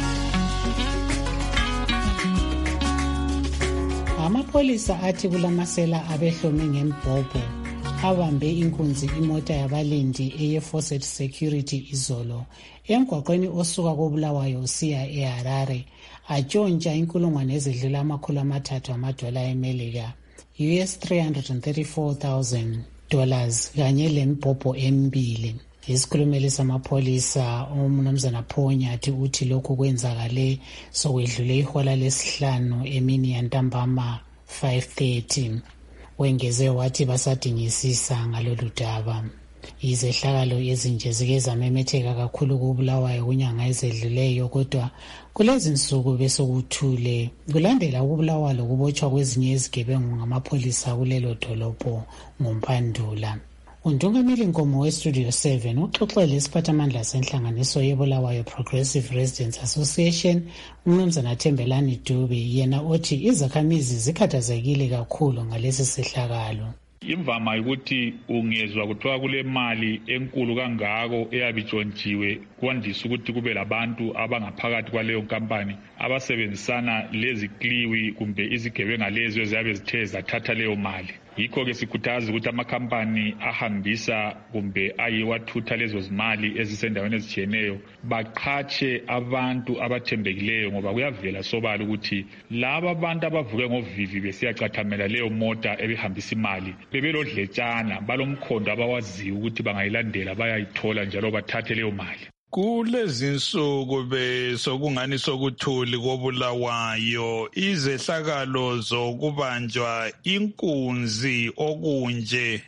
Amapholisa athi kulamasela abehlome ngembhobho abambe inkunzi imota yabalindi eye-Fawcett Security izolo emgwaqweni osuka koBulawayo usiya eHarare atshontsha inkulungwane ezidlula $300 eMelika, US $334,000 kanye lembhobho embili. Isikhulumeli samapholisa uMnumzana Phonyathi uthi lokhu kwenzakale sokwedlule ihola lesihlanu emini yantambama 5:30. Wengeze wathi basadingisisa ngalolu daba. Izehlakalo ezinje zike zamemetheka kakhulu kuBulawayo kunyanga ezedluleyo, kodwa kulezi nsuku besokuthule kulandela ukubulawa lokubotshwa kwezinye izigebengu ngamapholisa kulelo dolobho ngoMpandula. Undungameli Nkomo weStudio 7 uxoxele isiphathamandla senhlanganiso yeBulawayo Progressive Residents Association uMnumzana Thembelani Dube, yena othi izakhamizi zikhathazekile kakhulu ngalesi sehlakalo. Imvama ukuthi ungezwa kuthiwa kule mali enkulu kangako eyabitshontshiwe kwandisa ukuthi kube labantu abangaphakathi kwaleyo nkampani abasebenzisana lezi kliwi kumbe izigebenga lezo eziyabe zithe zathatha leyo mali. Yikho-ke sikhuthaza ukuthi amakhampani ahambisa kumbe ayiwathutha lezo zimali ezisendaweni ezitshiyeneyo baqhatshe abantu abathembekileyo, ngoba kuyavela sobala ukuthi laba abantu abavuke ngovivi besiyacathamela leyo mota ebihambisa imali bebelodletshana, balomkhondo abawaziyo ukuthi bangayilandela bayayithola njalo bathathe leyo mali. Kulezi nsuku besokungani sokuthuli koBulawayo, izehlakalo zokubanjwa inkunzi okunje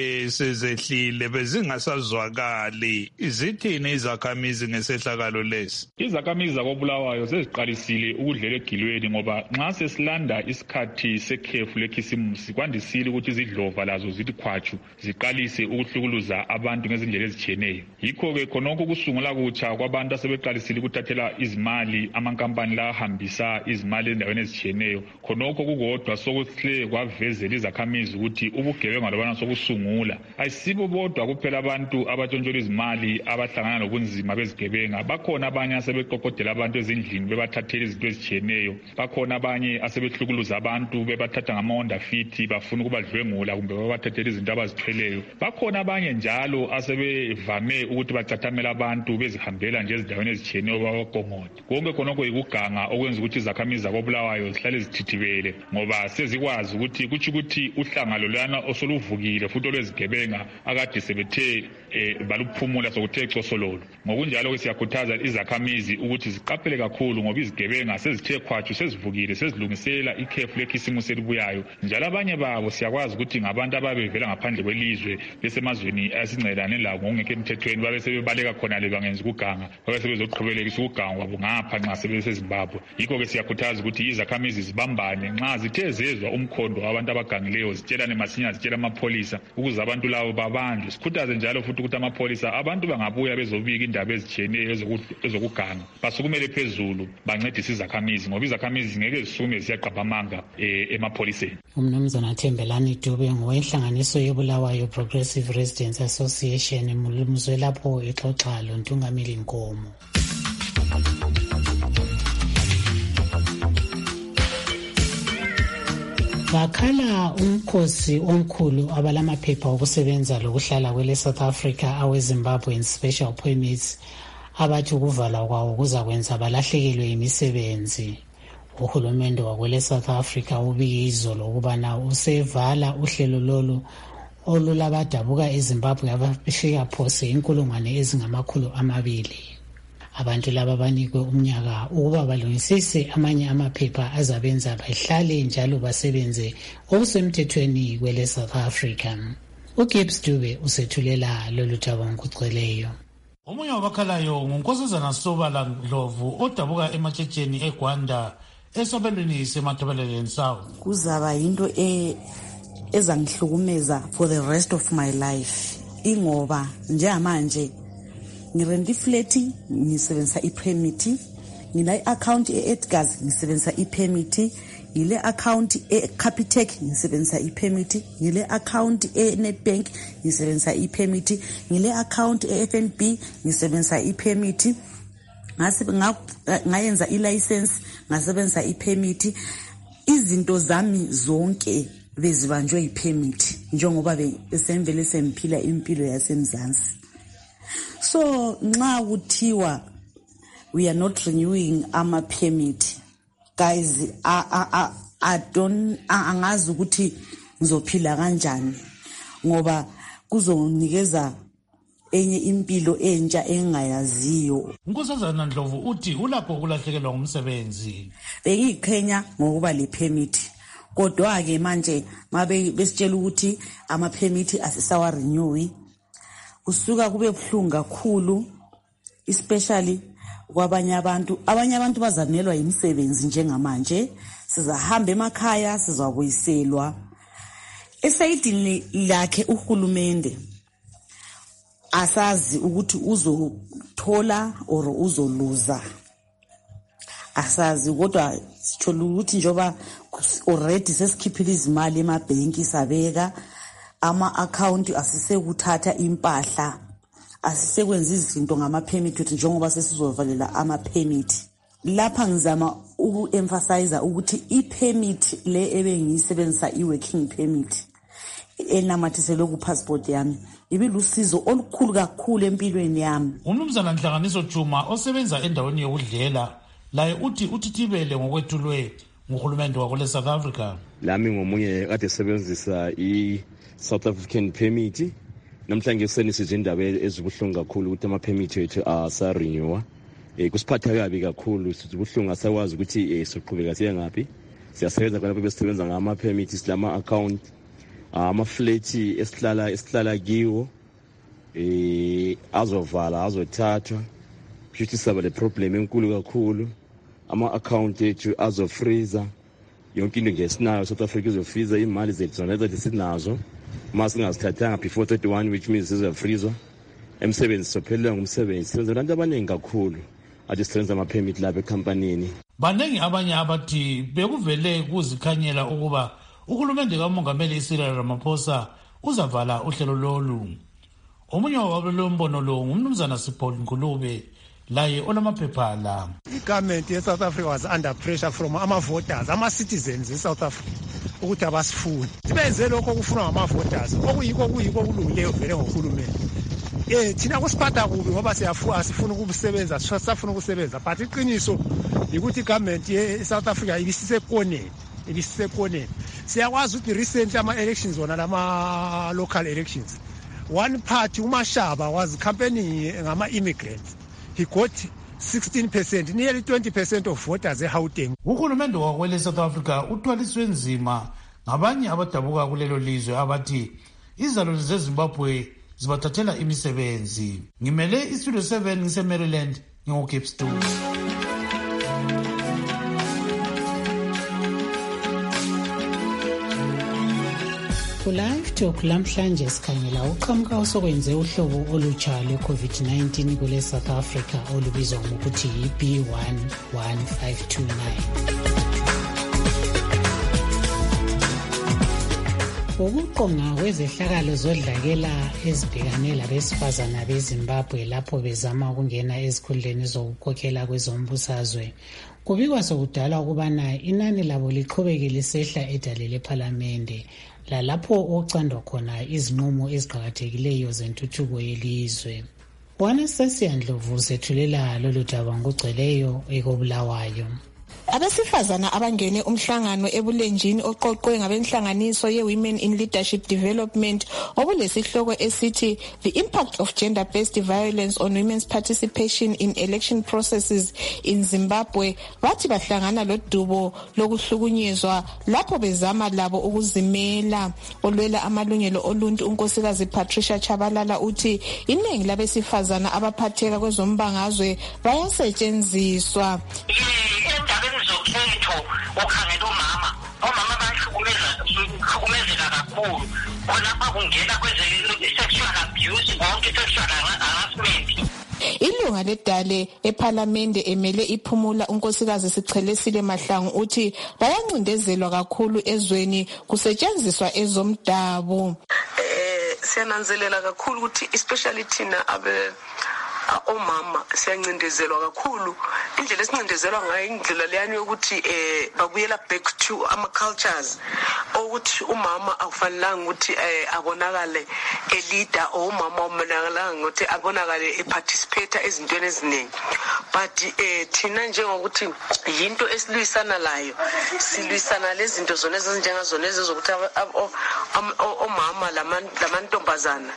besezehlile bezingasazwakali. Izithini izakhamizi ngesehlakalo lesi? Izakhamizi zakoBulawayo seziqalisile ukudlela egilweni, ngoba nxa sesilanda isikhathi sekhefu lekhisimusi kwandisile ukuthi izidlova lazo zithi khwatshu ziqalise ukuhlukuluza abantu ngezindlela ezitshiyeneyo. Yikho-ke khonokho kusungula kutsha kwabantu asebeqalisile ukuthathela izimali amankampani la ahambisa izimali endaweni ezitshiyeneyo. Khonokho kukodwa sokuhle kwavezela izakhamizi ukuthi ubugebenga lobana sokusungula ayisibo bodwa kuphela abantu abatshontshola izimali abahlangana nobunzima bezigebenga. Bakhona abanye asebeqoqodela abantu ezindlini bebathathela izinto ezitshiyeneyo. Bakhona abanye asebehlukuluza abantu bebathatha ngama-Honda Fit bafuna ukubadlwengula kumbe bebathathela izinto abazithweleyo. Bakhona abanye njalo asebevame ukuthi bacathamela abantu bezihambela nje ezindaweni ezitshiyeneyo babagongode. Konke khonokho yikuganga okwenza ukuthi izakhamizi zakoBulawayo zihlale zithithibele, ngoba sezikwazi ukuthi kutsho ukuthi uhlangalo lwana osoluvukile futhi olwezigebenga akade sebethe baluphumula sokuthe cosololo. Ngokunjalo-ke siyakhuthaza izakhamizi ukuthi ziqaphele kakhulu, ngoba izigebenga sezithe khwatshu sezivukile sezilungisela ikhefu lekhisimusi elibuyayo. Njalo abanye babo siyakwazi ukuthi ngabantu ababevela ngaphandle kwelizwe besemazweni asingcelane lawo ngokungekho emthethweni, babe sebebaleka khona le bangenza ukuganga, babe sebezoqhubelekisa ukuganga kwabo ngapha nxa sebeseZimbabwe. Yikho-ke siyakhuthaza ukuthi izakhamizi zibambane nxa zithe zezwa umkhondo wabantu abagangileyo, zitshelane masinya, zitshela amapholisa ukuze abantu labo babanjwe. Sikhuthaze njalo futhi ukuthi amapholisa abantu bangabuya bezobika indaba ezitshiyeneyo ezokuganga basukumele phezulu bancedise izakhamizi, ngoba izakhamizi zingeke zisukume ziyaqapha amanga emapholiseni. Umnumzana Thembelani Dube ngowenhlanganiso yeBulawayo Progressive Residents Association mulumzwe lapho exoxa loNtungameli Nkomo. Bakhala umkhosi omkhulu abalamaphepha okusebenza lokuhlala kwele South Africa aweZimbabwean Special Permits abathi ukuvalwa kwawo kuzakwenza balahlekelwe imisebenzi. Uhulumende wakwele South Africa ubike izolo ukubana usevala uhlelo lolu olulabadabuka eZimbabwe abafika phose 200,000. Abantu laba banikwe umnyaka ukuba balungisise amanye amaphepha azabenza bahlale njalo basebenze okusemthethweni kwele South Africa. uGibbs Dube usethulela lolu thaba ngokugcweleyo. Omunye wabakhalayo nguNkosazana Sobala Ndlovu odabuka ematshitsheni eGwanda esabelweni seMatebeleni South. Kuzaba into ezangihlukumeza for the rest of my life. Ingoba njengamanje ngirenti flat ngisebenzisa ipermit, ngina iaccount eEdgars ngisebenzisa ipermit, ile account eCapitec ngisebenzisa ipermit, ngile account eNetbank ngisebenzisa ipermit, ngile account eFNB ngisebenzisa ipermit. Ngayenza ilicense ngasebenzisa ipermit. Izinto zami zonke bezibanjwe ipermit njengoba besemvele semphila impilo yasemzansi. So nxa kuthiwa we are not renewing ama permit, guys, angazi ukuthi ngizophila kanjani ngoba kuzonikeza enye impilo entsha engayaziyo. Nkosazana Ndlovu uthi ulapho ukulahlekelwa ngumsebenzi. Bengiqhenya ngokuba le permit, kodwa ke manje mabe besitshela ukuthi ama permit asisawa renew, usuka kube buhlungu kakhulu, especially kwabanye abantu. Abanye abantu bazanelwa imisebenzi njengamanje, sizahamba emakhaya sizabuyiselwa. Esayidini lakhe uhulumende asazi ukuthi uzothola or uzoluza, asazi, kodwa sithola ukuthi njoba already sesikhiphile izimali emabhenki sabeka ama account asisekuthatha impahla asisekwenza izinto ngama-permit wethu njengoba sesizovalela ama-permit. Lapha ngizama uku-emphasize ukuthi i-permit le ebengiyisebenzisa i-working permit enamathiselwe ku-passport yami ibilusizo olukhulu kakhulu empilweni yami. Umnumzana Nhlanganiso Juma osebenza endaweni yokudlela laye uthi uthithibele ngokwethulwe nguhulumende wakule South Africa. Lami ngomunye kade esebenzisa i-South African permit. Namhlanje senisizwe indaba ezibuhlungu kakhulu ukuthi ama-permit ethu asarenewa. Kusiphatha kabi kakhulu, sibuhlungu asakwazi ukuthi siqhubeka siye ngaphi. Siyasebenza khona besebenza ngama-permit, silama account, ama-flat esihlala kiwo azovala azothathwa. Futhi saba le problem enkulu kakhulu. Ama-account ethu azofreeza. Yonke into nje esinayo South Africa izofreeza imali zethu zona ezathi sinazo. Uma singazithathanga before 31, which means zizofreezwa. Emsebenzi sophelelwa ngumsebenzi. Senza abantu abaningi kakhulu ajisenza ama-permit lapha ekampanini. Baningi abanye abathi bekuvele kuzikhanyela ukuba uhulumende kamongameli Cyril Ramaphosa uzavala uhlelo lolu. Omunye wabelombono lo ngumnumzana Sipho Ngulube laye olamaphepha la. I-government ye-South Africa was under pressure from ama-voters, ama-citizens e-South Africa ukuthi abasifuni. Sibenze lokho okufunwa ngama-voters okuyikho kulungileyo vele ngohulumende. Thina kusiphatha kubi ngoba asifuna ukusebenza, sisafuna ukusebenza, but iqiniso ukuthi i-government ye-South Africa ibisisekoneni. Siyakwazi ukuthi recently ama-elections wona lama-local elections, one party uMashaba was campaigning ngama-immigrants. He got 16%, nearly 20% of voters eGauteng. Uhulumende wakwele South Africa uthwaliswe nzima ngabanye abadabuka kulelo lizwe abathi izalwane zeZimbabwe zibathathela imisebenzi. Ngimele iStudio 7 ngise-Maryland ngingu-Cape Stone. Live Talk lamhlanje sikhangela uqhamuka osokwenze uhlobo olutsha lwe-COVID-19 kule South Africa olubizwa ngokuthi yi-B11529. Ukuqonga kwezehlakalo zodlakela ezibhekane labesifazana beZimbabwe lapho bezama ukungena ezikhundleni zokukhokhela kwezombusazwe kubikwa sokudala ukubana inani labo liqhubeke lisehla edale lephalamende lalapho okucandwa khona izinqumo eziqakathekileyo zentuthuko yelizwe. Wanasasiya Ndlovu sethulela lolu daba ngokugcweleyo ekobulawayo. Abesifazana abangene umhlangano ebulenjini oqoqwe ngabenhlanganiso ye-Women in Leadership Development obulesihloko esithi The Impact of Gender-Based Violence on Women's Participation in Election Processes in Zimbabwe bathi bahlangana lodubo lokuhlukunyezwa lapho bezama labo ukuzimela. Olwela amalungelo oluntu unkosikazi Patricia Chabalala uthi iningi labesifazana abaphatheka kwezombangazwe bayasetshenziswa. Zokhetho okhangela umama bayahlukumezeka kakhulu khonapha kungena kweze-sexual abuse konke sexual harassment. Ilunga ledale ephalamende emele iphumula unkosikazi Sichelesile Mahlangu uthi bayancindezelwa kakhulu ezweni kusetshenziswa ezomdabu. Siyananzelela kakhulu ukuthi especially thina omama siyancindezelwa kakhulu. Indlela esincindezelwa ngayo indlela leyani yokuthi babuyela back to ama-cultures ukuthi umama akufanelanga ukuthi abonakale leader or umama ubonakalanga ukuthi abonakale eparticipate ezintweni eziningi. But thina njengokuthi yinto esilwisana layo, silwisana lezinto zona ezinjengazona ezokuthi omama lamantombazana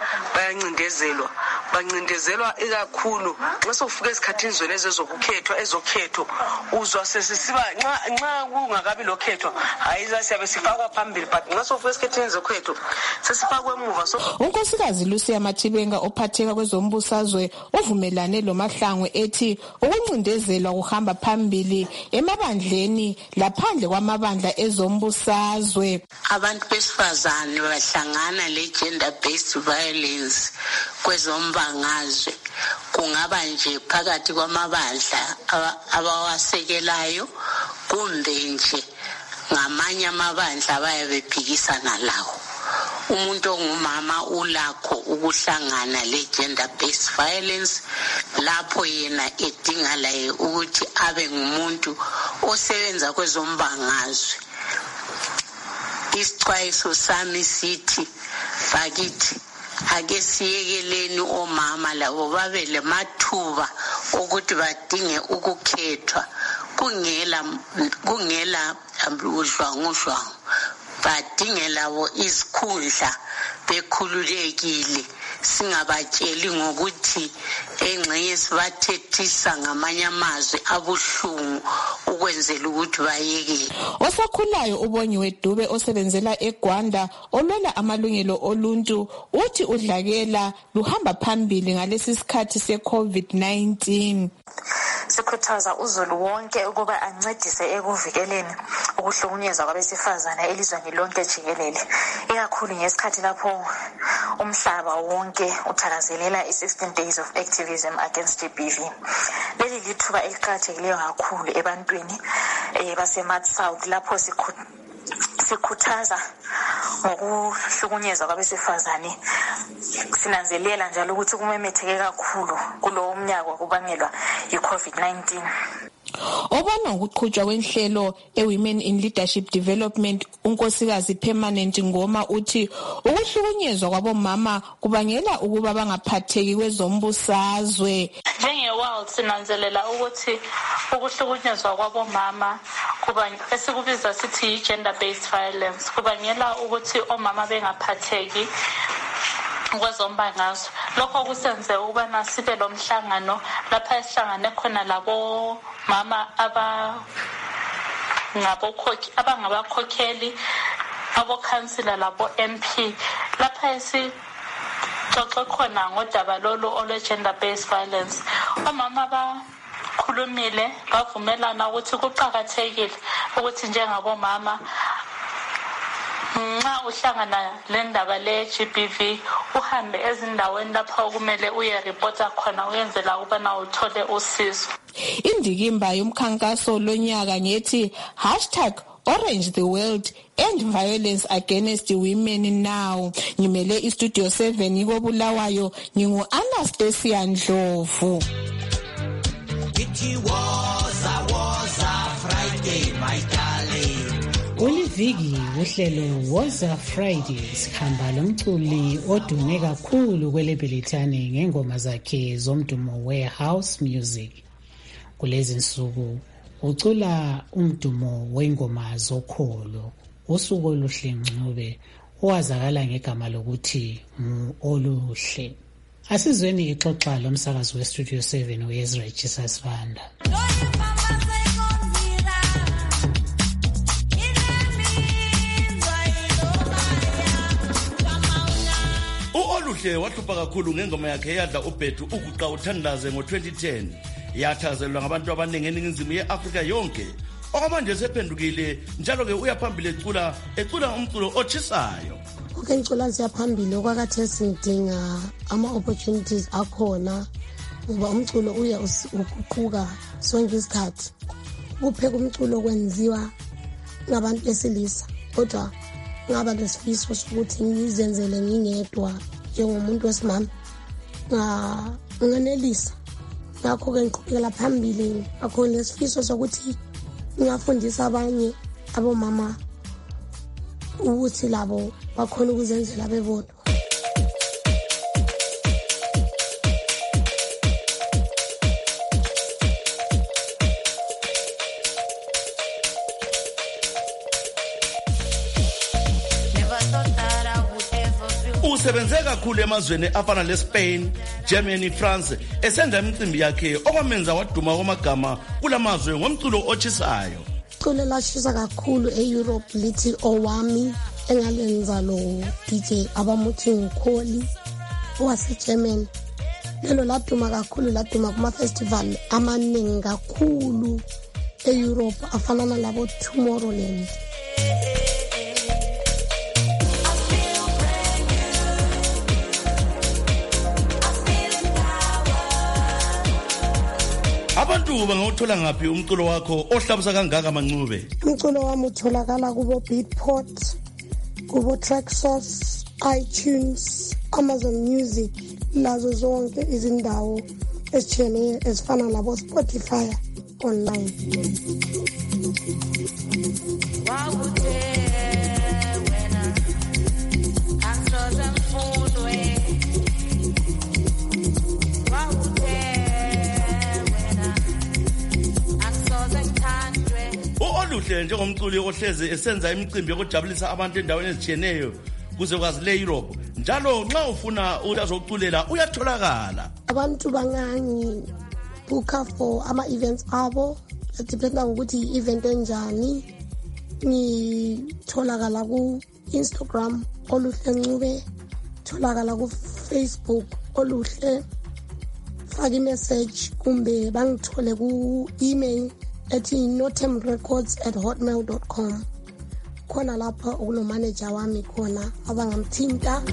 bancindezelwa ikakhulu nxa sofika esikhathini zona ezokhetho uzwa sesiba nxa kungakabi lokhethwa hayi siyabe sifakwa phambili, but nxa sofika esikhathini zokhetho sesifakwe emuva. Unkosikazi Lucia Mathibenga ophatheka kwezombusazwe uvumelane loMahlangu ethi ukuncindezelwa kuhamba phambili emabandleni laphandle kwamabandla ezombusazwe. Abantu besifazane bahlangana le-gender-based violence kwezombangazwe, kungaba nje phakathi kwamabandla abawasekelayo kumbe nje ngamanye amabandla abayabe bephikisana lawo. umuntu ongumama ulakho ukuhlangana le-gender based violence lapho yena edinga laye ukuthi abe ngumuntu osebenza kwezombangazwe. Isixwayiso sami sithi bakithi ake siyekeleni omama labo babe lemathuba ukuthi badinge ukukhethwa kungela udlwangu badinge labo izikhundla bekhululekile, singabatsheli ngokuthi engxenye sibathethisa ngamanye amazwi abuhlungu ukwenzela ukuthi bayekele. Osakhulayo uBonyiwe Dube osebenzela eGwanda olwela amalungelo oluntu uthi udlakela luhamba phambili ngalesi sikhathi se-COVID-19. Sikhuthaza uzulu wonke ukuba ancedise ekuvikeleni ukuhlukunyezwa kwabesifazana elizweni lonke jikelele, ikakhulu ngesikhathi lapho umhlaba wonke uthakazelela i-16 days of activism against GBV. Leli lithuba eliqakathekileyo kakhulu ebantwini base-Mad South lapho sikhuthaza ngokuhlukunyezwa kwabesifazane. Sinanzelela njalo ukuthi kumemetheke kakhulu kulowo mnyaka kubangelwa yi-COVID-19. Obona ukuqhutshwa kwenhlelo eWomen in Leadership Development, unkosikazi Permanent Ngoma uthi ukuhlukunyezwa kwabomama kubangela ukuba bangaphatheki kwezombusazwe. Njenge-world sinanzelela ukuthi ukuhlukunyezwa kwabomama esikubiza sithi gender based violence kubangela ukuthi omama bengaphatheki kwezombangazwe. Lokho kusenze ukubana sibe lo mhlangano lapha esihlangane khona labo mama abangabakhokheli, abokhansila labo MP, lapha esixoxe khona ngodaba lolu olwe-gender based violence. Omama bakhulumile bavumelana ukuthi kuqakathekile ukuthi njengabomama nxa uhlangana lendaba le-GBV uhambe ezindaweni lapha okumele uyeripota khona uyenzela ukubana uthole usizo. Indikimba yomkhankaso lonyaka ngethi #Orange the World End Violence Against Women Now. Ngimele iStudio 7 koBulawayo, ngingu-Anastasia Ndlovu. It was a Friday, my darling. Uliviki uhlelo Woza Friday sikhamba lomculi odume kakhulu kweleBrithani ngengoma zakhe zomdumo we-house music. Kulezi nsuku ucula umdumo wengoma zokholo, usuku oluhle Ncube, owazakala ngegama lokuthi Oluhle. Asizweni ixoxa lomsakazi weStudio 7 uEzra Jesus Vanda. Oluhle wahlupha kakhulu ngengoma yakhe yadla ubhedu ukuqa uthandaze ngo-2010, yathakazelelwa ngabantu abaningi eningizimu ye-Afrika yonke. Okwamanje sephendukile njalo-ke uyaphambili ecula umculo otshisayo. Ngicula siyaphambili okwakathe sidinga ama-opportunities akhona ngoba umculo uya uguquka sonke isikhathi. Kupheka umculo kwenziwa ngabantu besilisa, kodwa ngaba lesifiso sokuthi ngizenzele ngingedwa njengomuntu wesimama nganelisa. Ngakho-ke ngiqhubekela phambili, akho lesifiso sokuthi ngingafundisa abanye abomama ukuthi labo bakhona ukuzenzela bebodwa. Usebenze kakhulu emazweni afana leSpain, Germany, France esenza imicimbi yakhe okwamenza waduma kwamagama kulamazwe ngomculo otshisayo. Iculo lashisa kakhulu eEurope lithi Owami engalenza lo DJ abamuthi nguKholi waseGermany. Lelo laduma kakhulu, laduma kuma-festival amaningi kakhulu eEurope afana nalabo Tomorrowland. Abantu bangawuthola ngaphi umculo wakho ohlabusa kangaka Mancube? Umculo wami utholakala kubo Beatport, kubo Traxsource, iTunes, Amazon Music, lazo zonke izindawo ezitshiyeneyo ezifana labo Spotify online. Oluhle njengomculi ohlezi esenza imicimbi yokujabulisa abantu endaweni ezitshiyeneyo kuze kwazi le Europe, njalo nxa ufuna uyazoculela uyatholakala. Abantu bangangi buka for ama events abo, dependa ngokuthi event enjani. Ngitholakala ku Instagram Oluhle Ncube, tholakala ku Facebook Oluhle, faka message kumbe bangithole ku email ethi notemrecords@hotmail.com. khona lapha ukulo manager wami khona abangamthinta.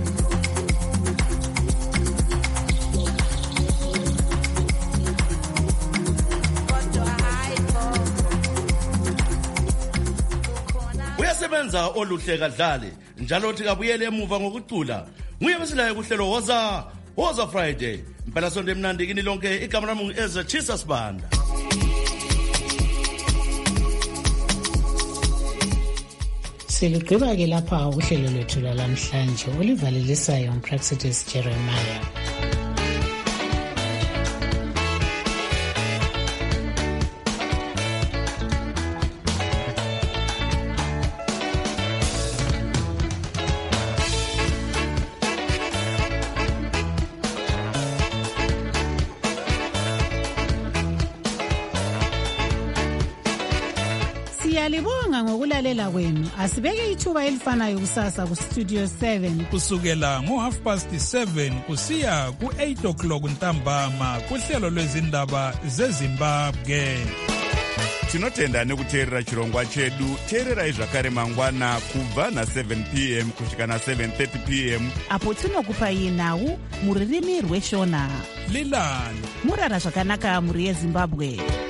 Uyasebenza Oluhle kadlali njalo uthi kabuyele emuva ngokucula. Nguye besilaye kuhlelo Woza Friday. Impela sonto emnandi kini lonke, igama lami Ezra Jesus Banda. Siligqiba ke lapha uhlelo lwethu lamhlanje olivalelisayo uMpraxedes Jeremiah. Siyalibonga ngokulalela kwenu. Asibeke ithuba elifanayo kusasa ku Studio 7 kusukela ngo7:30 kusiya ku8:00 ntambama kuhlelo lwezindaba zeZimbabwe. Tinotenda nekuteerera chirongwa chedu. Teererai zvakare mangwana kubva na7 p.m. kusvika na7:30 p.m. apo tinokupai nhau muririmi rweshona. Lilani murara zvakanaka muri yeZimbabwe.